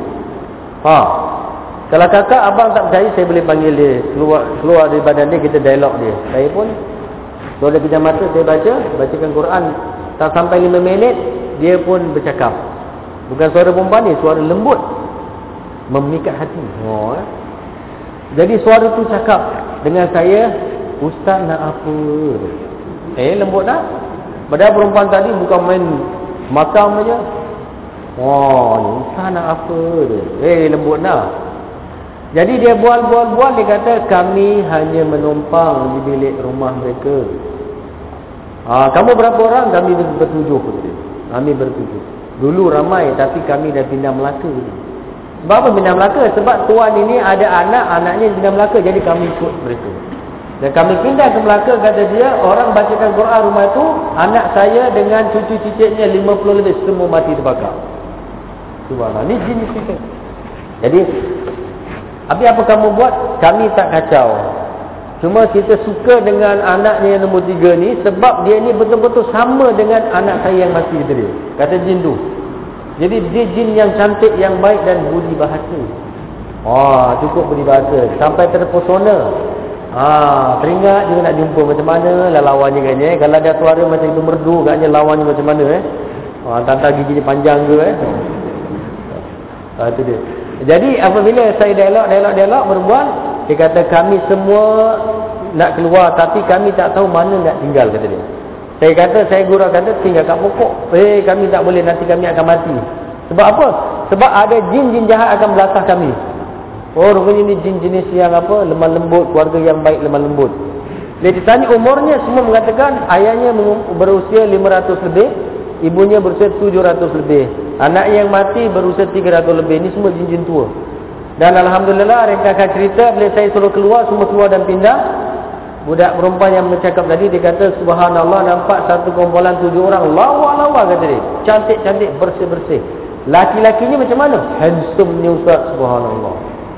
Kalau kakak abang tak percaya, saya boleh panggil dia keluar dari badan dia, kita dialog dia. Saya pun kalau dia pejam mata, saya bacakan Quran. Tak sampai 5 minit dia pun bercakap. Bukan suara perempuan ni, suara lembut, memikat hati. Jadi suara tu cakap dengan saya, Ustaz nak apa? Lembut dah. Padahal perempuan tadi bukan main makam aja. Wah, ni Ustaz nak apa? Lembut dah. Jadi dia bual, dia kata kami hanya menumpang di bilik rumah mereka. Kamu berapa orang? Kami bertujuh. Kami bertujuh. Dulu ramai tapi kami dah pindah Melaka. Sebab apa pindah Melaka? Sebab tuan ini ada anak, anaknya pindah Melaka, jadi kami ikut mereka. Dan kami pindah ke Melaka, kata dia, orang bacakan Quran rumah itu, anak saya dengan cucu cicitnya 50 lebih semua mati terbakar. Subhanallah. Ni jin kita. Jadi apa kamu buat? Kami tak kacau. Cuma kita suka dengan anaknya yang nombor 3 ni sebab dia ni betul-betul sama dengan anak saya yang mati, kata dia. Kata jin tu. Jadi dia jin yang cantik, yang baik dan budi bahasa. Cukup budi bahasa sampai terpesona. Teringat juga nak jumpa macam mana lah lawannya kan. Kalau ada suara macam itu merdu katnya, lawannya macam mana Tantang giginya panjang ke itu dia. Jadi apabila saya dialog berbual, dia kata kami semua nak keluar tapi kami tak tahu mana nak tinggal, kata dia. Saya gurau kata tinggal kat pokok. Kami tak boleh, nanti kami akan mati. Sebab apa? Sebab ada jin-jin jahat akan belasah kami. Rupanya ni jin jenis yang lemah lembut, keluarga yang baik lemah lembut. Dia ditanya umurnya, semua mengatakan ayahnya berusia 500 lebih, ibunya berusia 700 lebih. Anak yang mati berusia 300 lebih. Ini semua jin-jin tua. Dan Alhamdulillah, ringkasan cerita, bila saya suruh keluar, semua keluar dan pindah. Budak perempuan yang bercakap tadi, dia kata subhanallah, nampak satu kumpulan 7 orang lawa-lawa, kata dia. Cantik-cantik, bersih-bersih. Laki-lakinya macam mana? Handsome-nya Ustaz, subhanallah.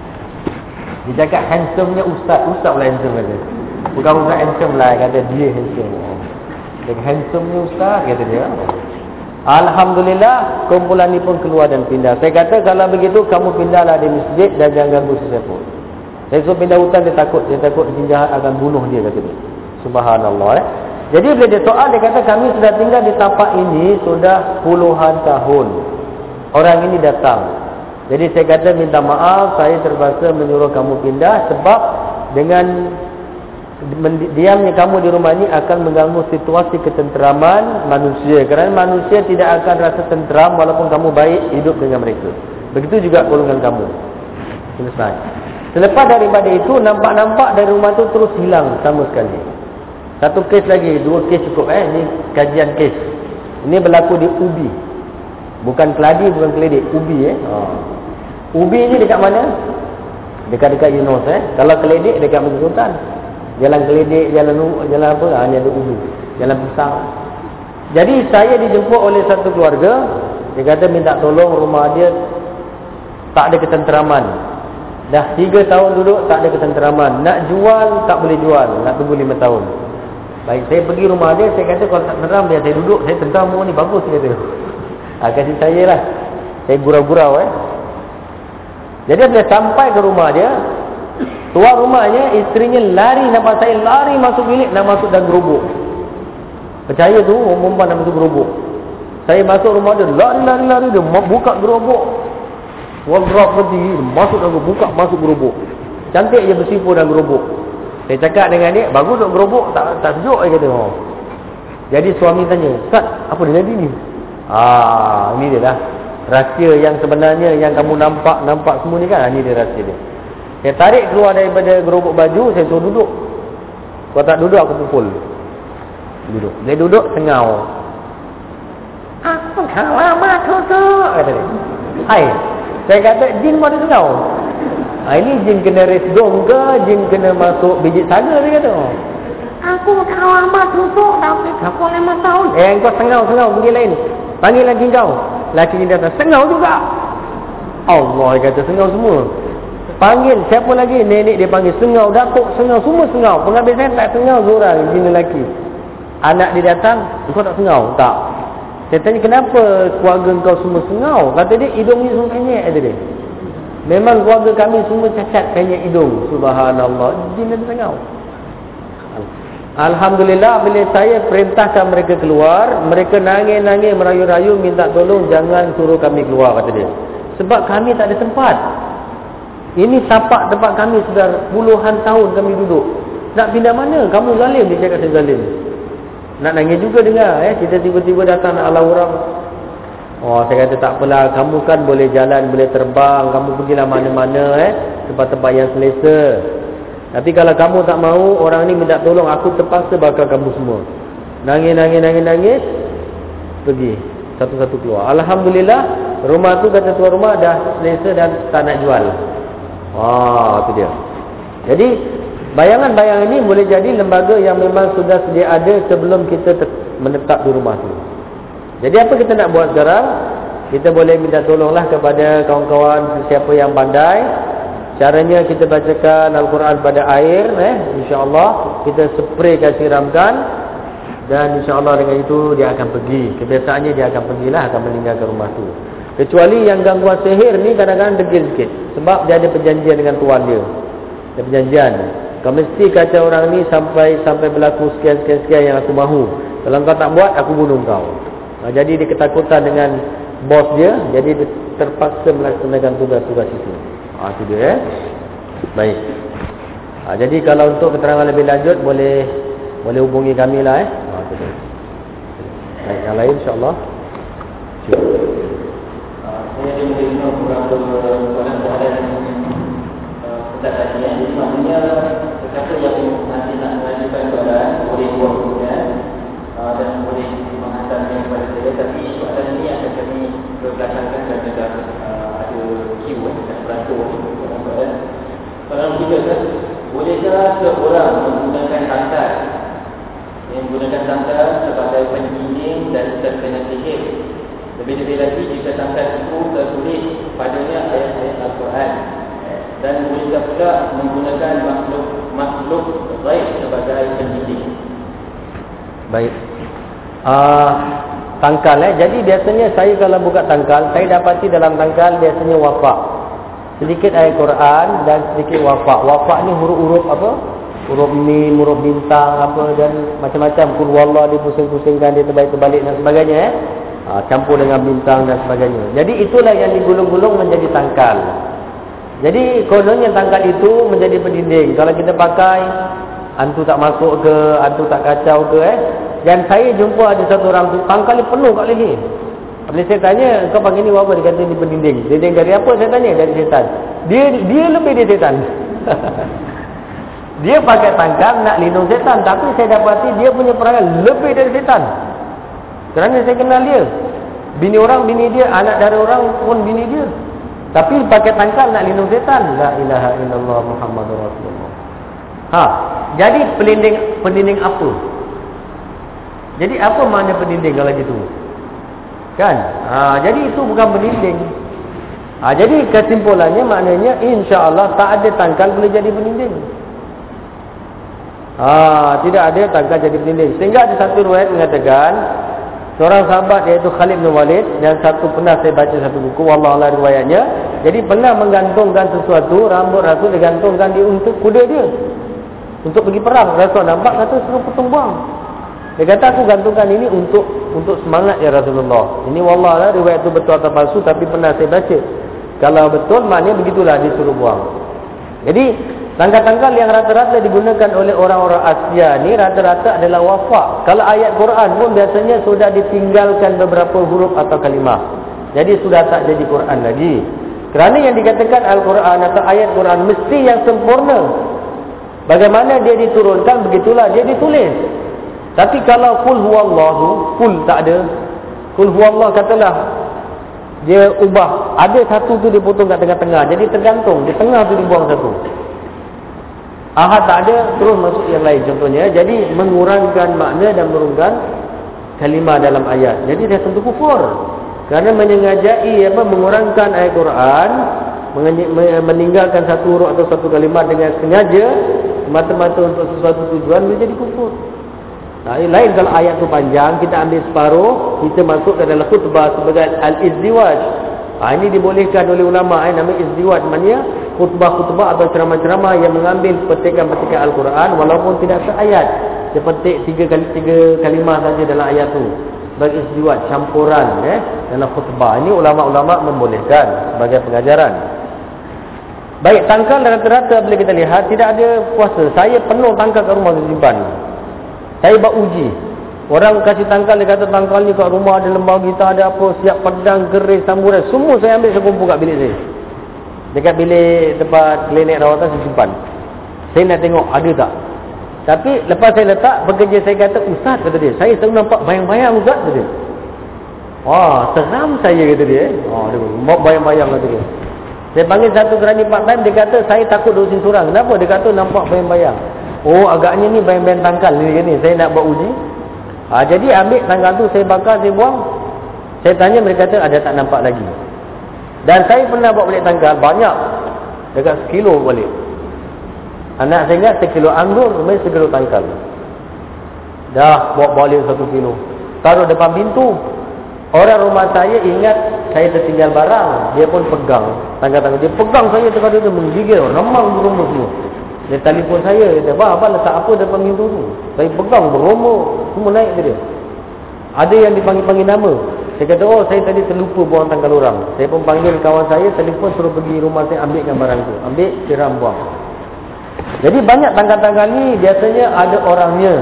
Dia cakap handsome-nya Ustaz pula handsome, kata. Bukan Ustaz handsome lah, kata dia handsome. Dia kata handsome-nya Ustaz, kata dia. Alhamdulillah, kumpulan ni pun keluar dan pindah. Saya kata kalau begitu kamu pindahlah di masjid dan jangan ganggu sesiapa. Saya suruh pindah hutan, dia takut jin jahat akan bunuh dia, kata dia. Subhanallah. Jadi bila dia soal, dia kata kami sudah tinggal di tapak ini sudah puluhan tahun. Orang ini datang. Jadi saya kata minta maaf, saya terpaksa menyuruh kamu pindah sebab dengan diamnya kamu di rumah ini akan mengganggu situasi ketenteraman manusia. Kerana manusia tidak akan rasa tenteram walaupun kamu baik hidup dengan mereka. Begitu juga golongan kamu. Selesai. Selepas daripada itu, nampak-nampak dari rumah itu terus hilang sama sekali. Satu kes lagi, 2 kes cukup. Ini kajian kes. Ini berlaku di Ubi. Bukan Keladi, bukan Keledek. Ubi. Ubi ni dekat mana? Dekat-dekat Yunos. Kalau Keledek dekat Masjid Sultan. Jalan Keledek, jalan apa? Ini ada Ubi. Jalan Pisang. Jadi saya dijemput oleh satu keluarga. Dia kata minta tolong, rumah dia tak ada ketenteraman. Dah 3 tahun duduk tak ada ketenteraman. Nak jual tak boleh jual. Nak tunggu 5 tahun. Baik, saya pergi rumah dia. Saya kata kalau tak tenteram, biar saya duduk. Saya tenteram rumah ni bagus, dia kata. Kasih saya lah. Saya gurau-gurau. Jadi bila sampai ke rumah dia, tuan rumahnya, isterinya lari, nampak saya lari masuk bilik, nak masuk dalam gerobok. Percaya tu, orang perempuan nak masuk gerobok. Saya masuk rumah dia, lari dia buka gerobok. Wardrobe berdiri, masuk dalam gerobok, buka masuk gerobok. Cantik je bersipur dalam gerobok. Saya cakap dengan dia, bagus duk gerobok, tak sejuk, dia kata. Jadi suami tanya, Ustaz, apa dia jadi ni? Ini dia lah. Rahsia yang sebenarnya yang kamu nampak semua ni kan, ini dia rahsia dia. Saya tarik keluar daripada gerobok baju, saya suruh duduk. Kalau tak duduk, aku pukul. Duduk. Dia duduk, sengau. Aku tak lama tutup, kata dia. Hai, saya kata, jin pun ada sengau. Ini jin kena resdom ke, jin kena masuk biji saga, dia kata. Aku tak lama tutup, tapi aku 5 tahun. Kau sengau, pergi lain. Panggil lagi kau. Laki ni datang, sengau juga. Allah, dia kata, sengau semua. Panggil, siapa lagi? Nenek dia panggil, sengau, datuk, sengau, semua sengau. Pengambil saya tak sengau seorang, jin lelaki. Anak dia datang, kau tak sengau? Tak. Saya tanya, kenapa keluarga kau semua sengau? Kata dia, hidung ni semua penyek, kata dia. Memang keluarga kami semua cacat penyek hidung. Subhanallah, jin ada sengau. Alhamdulillah, bila saya perintahkan mereka keluar, mereka nangis-nangis, merayu-rayu, minta tolong, jangan suruh kami keluar, kata dia. Sebab kami tak ada tempat. Ini tapak tempat kami sudah puluhan tahun kami duduk. Nak pindah mana? Kamu zalim. Dia cakap saya zalim. Nak nangis juga dengar. Kita tiba-tiba datang nak halau orang. Oh, saya kata tak apalah. Kamu kan boleh jalan, boleh terbang. Kamu pergilah mana-mana. Tempat-tempat yang selesa. Tapi kalau kamu tak mahu, orang ni minta tolong, aku terpaksa bakar kamu semua. Nangis. Pergi. Satu-satu keluar. Alhamdulillah, rumah tu kata tuan rumah dah selesa dan tak nak jual. Wah, tu dia. Jadi, bayangan-bayangan ini boleh jadi lembaga yang memang sudah sedia ada sebelum kita menetap di rumah tu. Jadi apa kita nak buat sekarang? Kita boleh minta tolonglah kepada kawan-kawan siapa yang pandai. Caranya kita bacakan Al-Quran pada air, insya-Allah kita spraykan, siramkan, dan insya-Allah dengan itu dia akan pergi. Kebiasaannya dia akan pergilah, akan meninggalkan rumah tu. Kecuali yang gangguan sihir ni kadang-kadang degil sikit, sebab dia ada perjanjian dengan tuan dia. Ada perjanjian. Kau mesti kacau orang ni sampai berlaku sekian yang aku mahu. Kalau kau tak buat, aku bunuh kau. Jadi dia ketakutan dengan bos dia, jadi dia terpaksa melaksanakan tugas-tugas itu. Itu dia. Baik. Jadi kalau untuk keterangan lebih lanjut boleh hubungi kami lah. Itu dia. Baik, yang lain insya-Allah. Saya menerima beberapa soalan-soalan tadi. Jadi maknanya siapa yang nanti nak mengajukan soalan boleh buat dan boleh menghantarnya kepada saya. Tapi soalan ini akan kami berbelakangkan dan juga ada queue dan beratur soalan. Soalan kita kan, bolehkah seorang menggunakan tangkal sebagai pendinding dan terkena sihir? Lebih-lebih lagi jika tangkal itu tertulis padanya ayat-ayat Al-Quran. Dan bolehkah pula menggunakan makhluk ghaib sebagai pendinding? Baik. Tangkal jadi biasanya saya kalau buka tangkal, saya dapati dalam tangkal biasanya wafak. Sedikit ayat Quran dan sedikit wafak. Wafak ni huruf-huruf apa? Huruf mim, huruf bintang apa dan macam-macam. Qul huwallahu dipusing-pusingkan, dia terbalik-terbalik dan sebagainya campur dengan bintang dan sebagainya. Jadi itulah yang digulung-gulung menjadi tangkal. Jadi kononnya tangkal itu menjadi pendinding. Kalau kita pakai, hantu tak masuk ke, hantu tak kacau ke Dan saya jumpa ada satu orang tu, tangkal ni penuh kat leher. Bila saya tanya, kau pakai ni apa? Dia kata ni pendinding. Dinding dari apa? Saya tanya, dari setan. Dia lebih dari setan. Dia pakai tangkal nak lindung setan, tapi saya dapati dia punya perangai lebih dari setan. Kerana saya kenal dia. Bini orang, bini dia, anak dari orang pun bini dia. Tapi pakai tangkal nak lindung setan. La ilaha illallah Muhammadur Rasulullah. Jadi pendinding apa? Jadi apa makna pendinding kalau gitu? Kan? Jadi itu bukan pendinding. Jadi kesimpulannya maknanya insya-Allah tak ada tangkal boleh jadi pendinding. Tidak ada tangkal jadi pendinding. Sehingga ada satu riwayat mengatakan seorang sahabat iaitu Khalid bin Walid, dan pernah saya baca satu buku, wallahualam riwayatnya. Jadi pernah menggantungkan sesuatu, rambut Rasul digantungkan di untuk kuda dia. Untuk pergi perang. Rasul nampak kata suruh potong buang. Dia kata aku gantungkan ini untuk semangat ya Rasulullah. Ini wallahualam riwayat itu betul atau palsu, tapi pernah saya baca. Kalau betul maknanya begitulah disuruh buang. Jadi tangkal-tangkal yang rata-rata digunakan oleh orang-orang Asia ni rata-rata adalah wafak. Kalau ayat Quran pun biasanya sudah ditinggalkan beberapa huruf atau kalimah. Jadi sudah tak jadi Quran lagi. Kerana yang dikatakan Al-Quran atau ayat Quran mesti yang sempurna. Bagaimana dia diturunkan, begitulah dia ditulis. Tapi kalau qul huwallahu, qul tak ada. Qul huwallahu katalah, dia ubah. Ada satu tu dia potong kat tengah-tengah. Jadi tergantung, di tengah tu dibuang satu. Ahad tak ada, terus masuk yang lain contohnya. Jadi mengurangkan makna dan menurunkan kalimah dalam ayat. Jadi dia tentu kufur. Kerana menyengajai mengurangkan ayat Quran, meninggalkan satu huruf atau satu kalimat dengan sengaja, semata-mata untuk sesuatu tujuan, menjadi kufur. Lain kalau ayat tu panjang, kita ambil separuh, kita masuk ke dalam khutbah sebagai al-izdiwaj. Ini dibolehkan oleh ulama, nama izdiwaj, maknanya khutbah-khutbah atau ceramah-ceramah yang mengambil petikan-petikan Al-Quran walaupun tidak seayat. Dia petik tiga kalimah saja dalam ayat tu. Sebagai izdiwaj, campuran dalam khutbah. Ini ulama-ulama membolehkan sebagai pengajaran. Baik, tangkal rata-rata bila kita lihat tidak ada puasa. Saya penuh tangkal kat rumah simpan. Saya buat uji. Orang kasih tangkal, dia kata tangkal ni kat rumah ada lembau gitar, ada apa, siap pedang, keris, samurai, semua saya ambil, saya kumpul kat bilik saya. Dekat bilik tempat klinik rawatan saya simpan. Saya nak tengok ada tak. Tapi lepas saya letak, pekerja saya kata, "Ustaz," kata dia, "saya selalu nampak bayang-bayang Ustaz," kata dia. "Wah, seram saya," kata dia. Dia buat bayang-bayang, kata dia. Saya panggil satu kerani part time, dia kata, "Saya takut duduk sini seorang." "Kenapa?" Dia kata, "Nampak bayang-bayang." "Oh, agaknya ni bayang-bayang tangkal ni. Saya nak buat uji." Jadi ambil tangkal tu, saya bakar, saya buang. Saya tanya, mereka kata ada tak nampak lagi. Dan saya pernah bawa balik tangkal banyak, dekat 1 kilo balik. Anak saya ingat 1 kilo anggur, kemudian 1 kilo tangkal. Dah bawa balik 1 kilo, taruh depan pintu. Orang rumah saya ingat saya tertinggal barang, dia pun pegang tangkal-tangkal. Dia pegang saya tengah dia menggigil, remang berumur semua. Dia telefon saya, dia kata, "Abang letak apa depan pintu tu?" Saya pegang berumur, semua naik ke dia. Ada yang dipanggil-panggil nama. Saya kata, "Oh, saya tadi terlupa buang tangkal orang." Saya pun panggil kawan saya, telefon suruh pergi rumah saya ambilkan barang tu. Ambil, siram, buang. Jadi banyak tangkal-tangkal ni biasanya ada orangnya.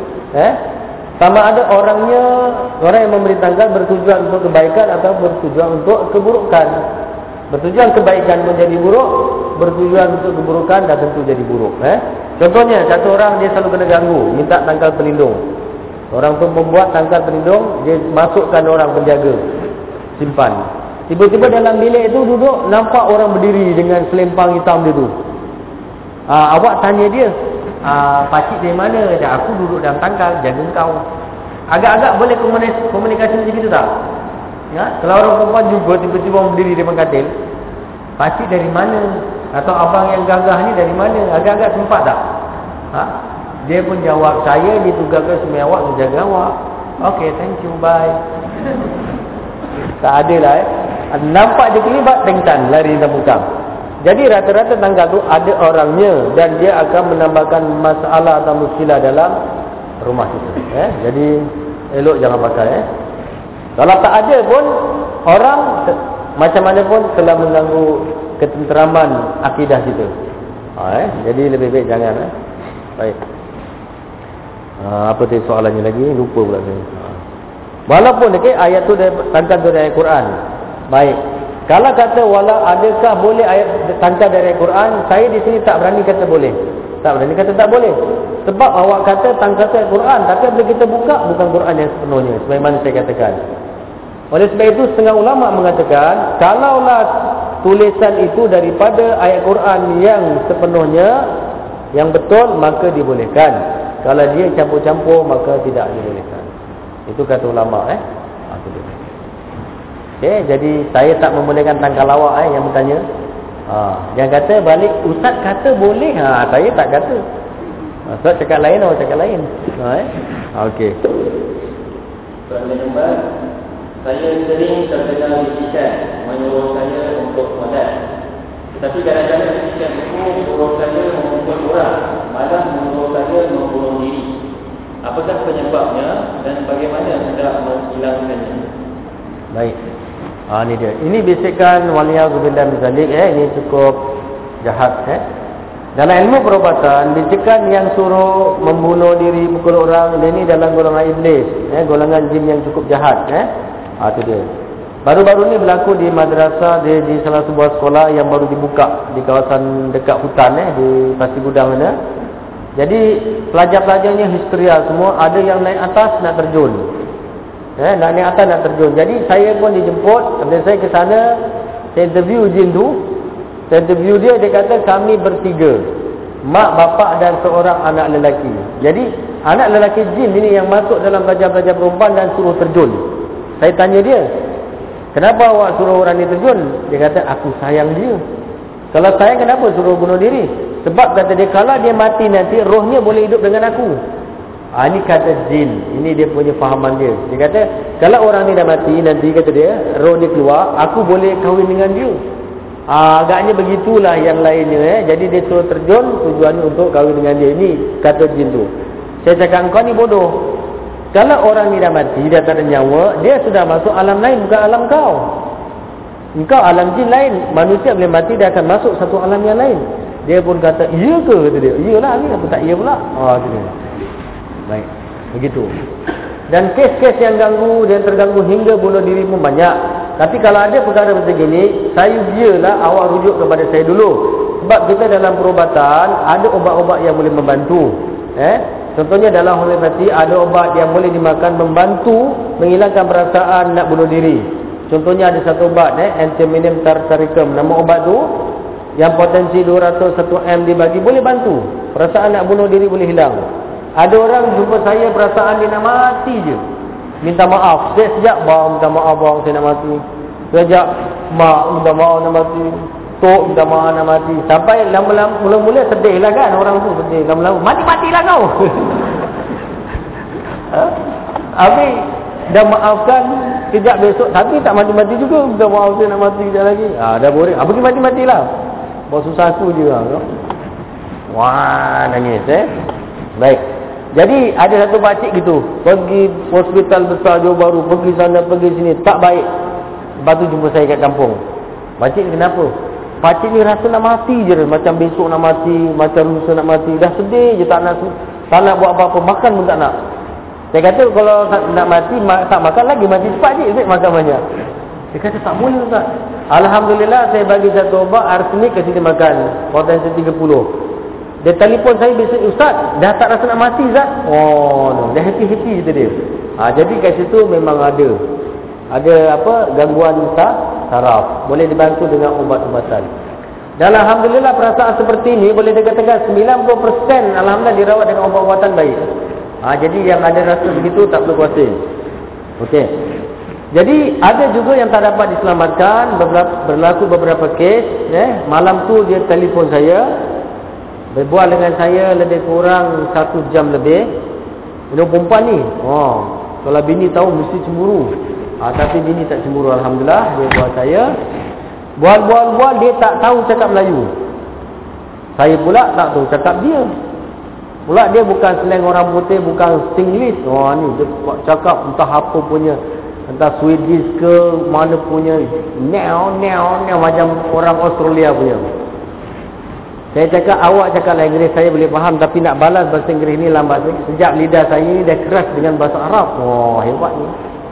Sama ada orangnya, orang yang memberi tangkal bertujuan untuk kebaikan atau bertujuan untuk keburukan. Bertujuan kebaikan menjadi buruk, bertujuan untuk keburukan dah tentu jadi buruk. Contohnya, satu orang dia selalu kena ganggu, minta tangkal pelindung. Orang tu membuat tangkal pelindung, dia masukkan orang penjaga, simpan. Tiba-tiba dalam bilik itu duduk, nampak orang berdiri dengan selempang hitam dia tu. Awak tanya dia, "Pakcik dari mana?" Dia, "Aku duduk dalam tangkal, jaga kau." Agak-agak boleh komunikasi macam itu tak? Kalau orang perempuan juga tiba-tiba orang berdiri di depan katil, "Pakcik dari mana?" Atau "Abang yang gagah ni dari mana?" Agak-agak sempat tak? Dia pun jawab, "Saya ditugaskan sebagai awak menjaga awak." "Okay, thank you, bye." Tak ada lah. Nampak je kelibat, tengtan, lari dan bukang. Jadi rata-rata tangkal tu ada orangnya, dan dia akan menambahkan masalah atau muskilah dalam rumah kita. Jadi elok jangan pakai. Kalau tak ada pun, orang macam mana pun telah mengganggu ketenteraman akidah kita. Jadi lebih baik jangan. Baik. Apa tadi soalannya lagi? Lupa pula saya. Walaupun ayat tu tangkal dari ayat Quran. Baik. Kalau kata wala adakah boleh ayat tangkal dari Al-Quran, saya di sini tak berani kata boleh. Tak berani kata tak boleh. Sebab awak kata tangkal dari Al-Quran, tapi bila kita buka bukan Quran yang sepenuhnya, sebagaimana saya katakan. Oleh sebab itu setengah ulama mengatakan, kalaulah tulisan itu daripada ayat Quran yang sepenuhnya, yang betul, maka dibolehkan. Kalau dia campur-campur, maka tidak dibolehkan. Itu kata ulama. Jadi saya tak membolehkan tangkal awak yang bertanya. Yang kata balik, "Ustaz kata boleh." Saya tak kata. Ustaz cakap lain, awak cakap lain. Okey. Soalan nombor, saya sering terkena bisikan menyuruh saya untuk modal. Tetapi kadang-kadang bisikan itu menyuruh saya memukul orang, malah menyuruh saya membunuh diri. Apakah penyebabnya dan bagaimana hendak menghilangkannya? Baik. Ini dia. Ini bisikan waliyahzubillah min zalik. Ini cukup jahat. Dalam ilmu perubatan, bisikan yang suruh membunuh diri, pukul orang, ini dalam golongan iblis, golongan jin yang cukup jahat. Itu dia. Baru-baru ni berlaku di madrasah, di salah sebuah sekolah yang baru dibuka di kawasan dekat hutan, di Pasir Gudang mana. Jadi pelajar-pelajarnya histeria semua, ada yang naik atas nak terjun. Nak naik atas nak terjun. Jadi saya pun dijemput, kemudian saya ke sana, saya interview jin tu. Saya interview dia, dia kata kami bertiga, mak, bapak dan seorang anak lelaki. Jadi anak lelaki jin ini yang masuk dalam pelajar-pelajar perempuan dan suruh terjun. Saya tanya dia, "Kenapa awak suruh orang ni terjun?" Dia kata, "Aku sayang dia." "Kalau sayang kenapa suruh bunuh diri?" "Sebab," kata dia, "kalau dia mati nanti rohnya boleh hidup dengan aku." Ini kata jin. Ini dia punya fahaman dia. Dia kata, kalau orang ni dah mati, nanti kata dia, roh dia keluar, aku boleh kahwin dengan dia. Agaknya begitulah yang lainnya. Jadi dia suruh terjun, tujuannya untuk kahwin dengan dia. Ini kata jin tu. Saya cakap, kau ni bodoh. Kalau orang ni dah mati, dah tak ada nyawa, dia sudah masuk alam lain, bukan alam kau. Engkau alam jin lain. Manusia boleh mati, dia akan masuk satu alam yang lain. Dia pun kata, iya ke? Kata dia. Iyalah, ni apa tak iya pula? Gitu. Baik, begitu. Dan kes-kes yang ganggu, dia terganggu hingga bunuh diri pun banyak. Tapi kalau ada perkara macam gini, saya biarlah awak rujuk kepada saya dulu. Sebab kita dalam perubatan, ada obat-obat yang boleh membantu. Contohnya dalam homeopati, ada obat yang boleh dimakan membantu menghilangkan perasaan nak bunuh diri. Contohnya ada satu obat, Antimonium tartaricum. Nama obat tu, yang potensi 201 m dibagi, boleh bantu. Perasaan nak bunuh diri boleh hilang. Ada orang jumpa saya, perasaan dia nak mati je. Minta maaf. Sejak, bang, minta maaf bang, saya nak mati. Sejak, mak, minta maaf nak mati. Tok, minta maaf nak mati. Sampai lama-lama, mula-mula sedih lah kan. Orang tu sedih. Lama-lama, mati-matilah kau. Habis, dah maafkan, kejap besok. Tapi tak mati-mati juga. Minta maaf, saya nak mati kejap lagi. Dah boring. Pergi mati-matilah. Buat susah aku je lah. Wah, nangis Baik. Jadi ada satu pakcik gitu, pergi hospital besar Johor Bahru, pergi sana pergi sini, tak baik. Lepas tu jumpa saya kat kampung. Pakcik ni kenapa? Pakcik ni rasa nak mati je, macam besok nak mati, macam lusa nak mati. Dah sedih je, tak nak buat apa-apa, makan pun tak nak. Saya kata kalau nak mati, tak makan lagi, mati cepat je, makan banyak. Dia kata tak boleh Ustaz. Alhamdulillah saya bagi satu ubat arsenik, kasi dia makan, potensi 30. Dia telefon saya besok, Ustaz, dah tak rasa nak mati Ustaz. No. Dia happy-happy je dia. Jadi kat situ memang ada gangguan saraf. Boleh dibantu dengan ubat-ubatan. Dan alhamdulillah perasaan seperti ini boleh dikatakan 90% alhamdulillah dirawat dengan ubat-ubatan baik. Jadi yang ada rasa begitu tak perlu khawatir. Okey. Jadi ada juga yang tak dapat diselamatkan, berlaku beberapa kes, malam tu dia telefon saya, berbual dengan saya lebih kurang 1 jam lebih. Ini perempuan ni, kalau bini tahu mesti cemburu. Tapi bini tak cemburu, alhamdulillah. Dia buat saya bual, dia tak tahu cakap Melayu. Saya pula tak tahu cakap dia. Pula dia bukan slang orang putih, bukan Singlish. Ni dia cakap entah apa punya, entah Swedish ke mana punya, neau macam orang Australia punya. Saya cakap, awak cakap Inggeris saya boleh faham, tapi nak balas bahasa Inggeris ni lambat. Sejak lidah saya ni dah keras dengan bahasa Arab. Hebat ni.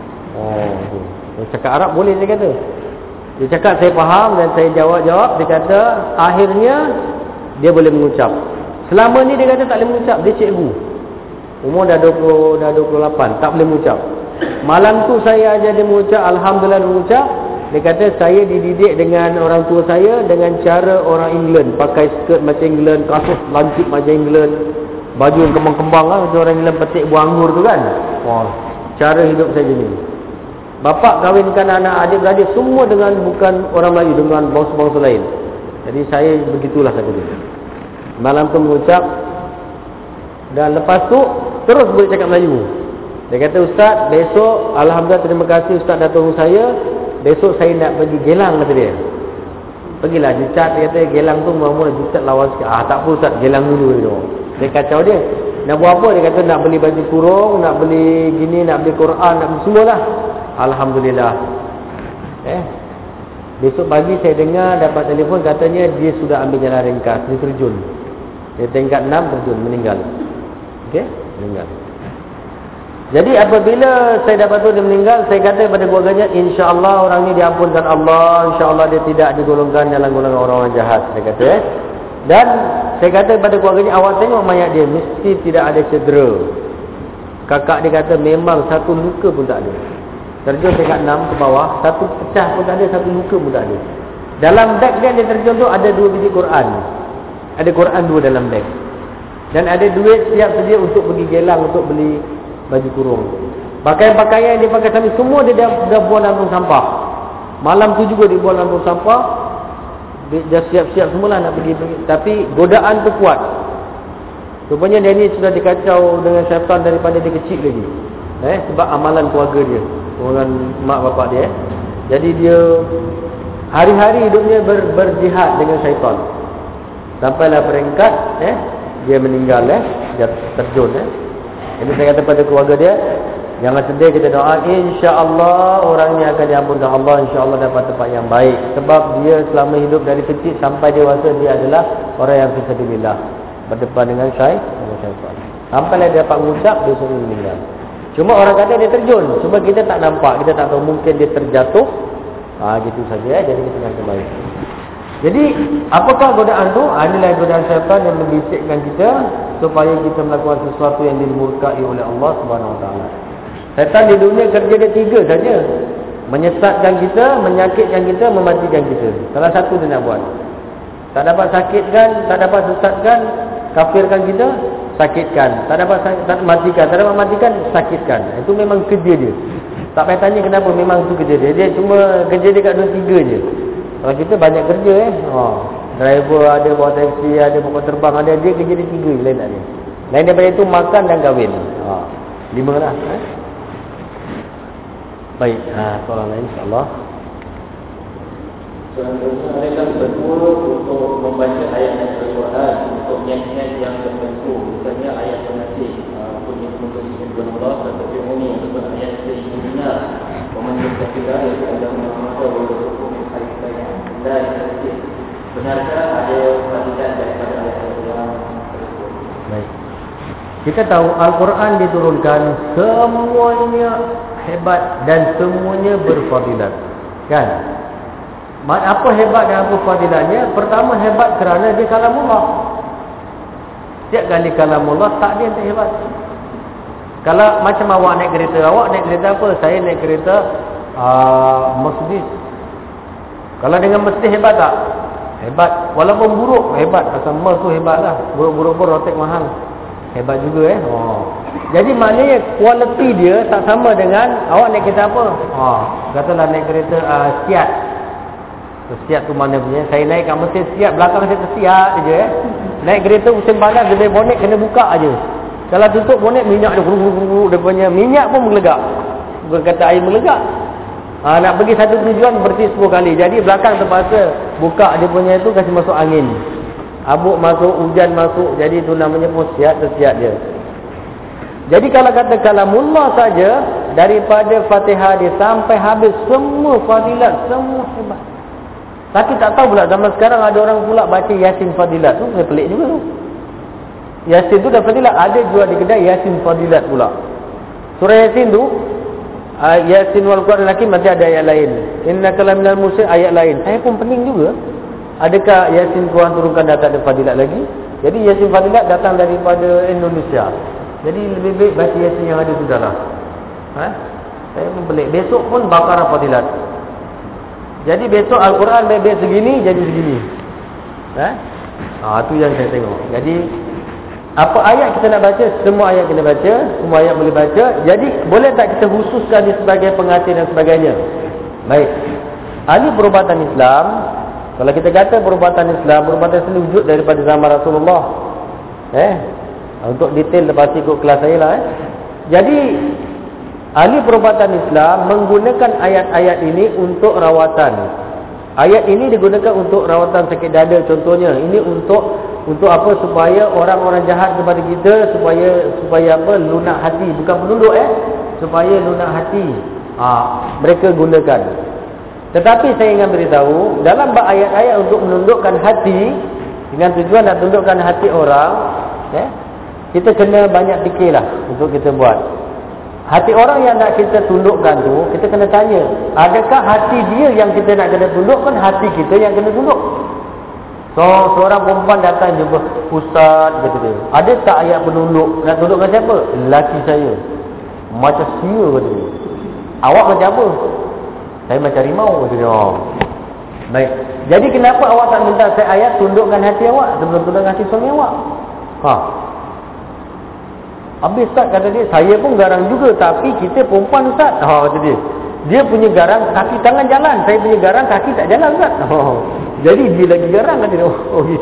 Dia cakap Arab boleh, dia kata. Dia cakap saya faham dan saya jawab. Dia kata akhirnya dia boleh mengucap. Selama ni dia kata tak boleh mengucap. Dia cikgu. Umur dah 28, tak boleh mengucap. Malam tu saya ajar dia mengucap, alhamdulillah dia mengucap. Dia kata saya dididik dengan orang tua saya dengan cara orang England, pakai skirt macam England, kasus lancip macam England, baju yang kembang-kembang lah, macam orang England petik buah anggur tu kan. Cara hidup saya jenis. Bapa kahwinkan anak adik-beradik semua dengan bukan orang Melayu, dengan bangsa-bangsa lain. Jadi saya begitulah kata dia. Malam tu mengucap, dan lepas tu terus boleh cakap Melayu. Dia kata, Ustaz, besok alhamdulillah terima kasih Ustaz dah tolong saya. Besok saya nak pergi Gelang, kata dia. Pergilah jucat, dia kata Gelang tu mula-mula jucat lawan sikit. Tak apa Ustaz, Gelang dulu dia kacau dia. Nak buat apa? Dia kata nak beli baju kurung, nak beli gini, nak beli Quran, nak beli semualah. Alhamdulillah. Besok pagi saya dengar dapat telefon, katanya dia sudah ambil jalan ringkas, dia terjun. Dia tingkat 6 terjun, meninggal. Okey, meninggal. Jadi apabila saya dapat tahu dia meninggal, saya kata kepada keluarganya, insya-Allah orang ni diampunkan Allah, insya-Allah dia tidak digolongkan dalam golongan orang-orang jahat, saya kata. Dan saya kata kepada keluarganya, awak tengok mayat dia, mesti tidak ada cedera. Kakak dia kata memang satu luka pun tak ada. Terjun tingkat 6 ke bawah, satu pecah pun tak ada, satu luka pun tak ada. Dalam beg dia terjun tu ada 2 biji Quran. Ada Quran 2 dalam beg. Dan ada duit siap sedia untuk pergi Gelang untuk beli baju kurung. Pakaian-pakaian yang dia pakai sambil semua dia dah buang dalam tong sampah. Malam tu juga dia buang dalam tong sampah. Dia siap-siap semualah nak pergi. Tapi godaan tu kuat. Rupanya dia ni sudah dikacau dengan syaitan daripada dia kecil lagi. Sebab amalan keluarga dia, orang mak bapak dia. Jadi dia hari-hari hidupnya berjihad dengan syaitan. Sampailah peringkat dia meninggal, dia terjun. Jadi saya kata pada keluarga dia, Jangan sedih, kita doa, insya-Allah orang ni akan diampunkan Allah, insya-Allah dapat tempat yang baik. Sebab dia selama hidup dari kecil sampai dewasa dia adalah orang yang fisabilillah, berdepan dengan syaitan. Sampailah dia dapat mengucap, dia suruh meninggal. Cuma orang kata dia terjun, cuma kita tak nampak, kita tak tahu, mungkin dia terjatuh. Gitu saja, jadi kita akan kembali. Jadi apakah godaan tu? Inilah godaan syaitan yang membisikkan kita supaya kita melakukan sesuatu yang dimurkai oleh Allah Subhanahu Wa Taala. Syaitan di dunia kerja dia 3 saja. Menyesatkan kita, menyakitkan kita, mematikan kita. Salah satu dia nak buat. Tak dapat sakitkan, tak dapat sesatkan, kafirkan kita, sakitkan. Tak dapat matikan, tak dapat matikan, sakitkan. Itu memang kerja dia. Tak payah tanya kenapa, memang itu kerja dia. Dia cuma kerja dia kat 2-3 je. Kalau kita banyak kerja driver ada, bawa taksi ada, bawa terbang ada, dia kerja dia 3 je, lain tak ada. Lain daripada itu makan dan kahwin. 5 lah. Baik, soalan lain insya-Allah. Selanjutnya, adakah betul untuk membaca ayat Al-Quran untuk niat-niat yang tertentu, misalnya ayat penasih, punya penutup Allah atau firman ataupun ayat Sayyidina Muhammad Rasulullah sallallahu alaihi wasallam dan benarkah ada pelajaran daripada ayat Al-Quran tersebut? Baik. Kita tahu Al-Quran diturunkan semuanya hebat dan semuanya berfadilat. Kan? Apa hebat dan apa fadilatnya? Pertama, hebat kerana dia kalamullah. Setiap kali kalamullah, tak dia tak hebat. Kalau macam awak naik kereta apa? Saya naik kereta Mercedes. Kalau dengan Mercedes hebat tak? Hebat. Walaupun buruk, hebat. Pasal Merc tu hebat lah. Buruk-buruk pun rotek mahal. Hebat juga Jadi maknanya kualiti dia tak sama dengan awak naik kereta apa. Katalah naik kereta Seat. Seat tu mana punya? Saya naik kat mesin Seat, belakang saya tersiat je Naik kereta musim panas, gede bonet kena buka aje. Kalau tutup bonet, minyak dia guruk-guruk, dia punya minyak pun melegak. Berkata air melegak. Nak pergi satu tujuan berhenti 10 kali. Jadi belakang terpaksa buka dia punya itu, kasih masuk angin. Abuk masuk, hujan masuk. Jadi itu namanya pun siat, tersiat dia. Jadi kalau kata kalamullah saja, daripada Fatihah dia sampai habis, semua fadilat, semua hebat. Tapi tak tahu pula zaman sekarang ada orang pula baca Yasin Fadilat tu, pelik juga tu. Yasin tu dah fadilat, ada jual di kedai Yasin Fadilat pula. Surah Yasin tu, Yasin wal Quran Hakim masih ada ayat lain. Innaka laminal mursalin ayat lain. Saya pun pening juga. Adakah Yasin Tuhan turunkan dah tak ada fadilat lagi? Jadi Yasin Fadilat datang daripada Indonesia. Jadi lebih baik baca Yasin yang ada sudahlah. Saya pun pelik. Besok pun Baqarah Fadilat. Jadi besok Al-Quran baik-baik segini, jadi segini. Itu yang saya tengok. Jadi apa ayat kita nak baca? Semua ayat kita baca, semua ayat boleh baca. Jadi boleh tak kita khususkan dia sebagai pengatir dan sebagainya? Baik. Ahli perubatan Islam, kalau kita kata perubatan Islam wujud daripada zaman Rasulullah. Untuk detail lepas ikut kelas saya lah. Jadi ahli perubatan Islam menggunakan ayat-ayat ini untuk rawatan. Ayat ini digunakan untuk rawatan sakit dada contohnya. Ini untuk apa? Supaya orang-orang jahat kepada kita, supaya apa? Lunak hati, bukan penduduk supaya lunak hati. Mereka gunakan. Tetapi saya ingin beritahu, dalam ayat-ayat untuk menundukkan hati, dengan tujuan nak tundukkan hati orang, kita kena banyak fikirlah untuk kita buat. Hati orang yang nak kita tundukkan tu, kita kena tanya, adakah hati dia yang kita nak kena tundukkan, hati kita yang kena tunduk? So, seorang perempuan datang jumpa ustaz, kata dia, ada tak ayat penunduk? Nak tundukkan siapa? Lelaki saya. Macam sia, kata dia. Awak macam apa? Saya macam rimau, kata dia. Baik. Jadi kenapa awak tak minta saya ayat tundukkan hati awak sebelum tundukkan hati suami awak? Habis Ustaz, kata dia, saya pun garang juga, tapi kita perempuan Ustaz. Kata dia. Dia punya garang, kaki tangan jalan. Saya punya garang, kaki tak jalan Ustaz. Jadi dia lagi garang, kata dia.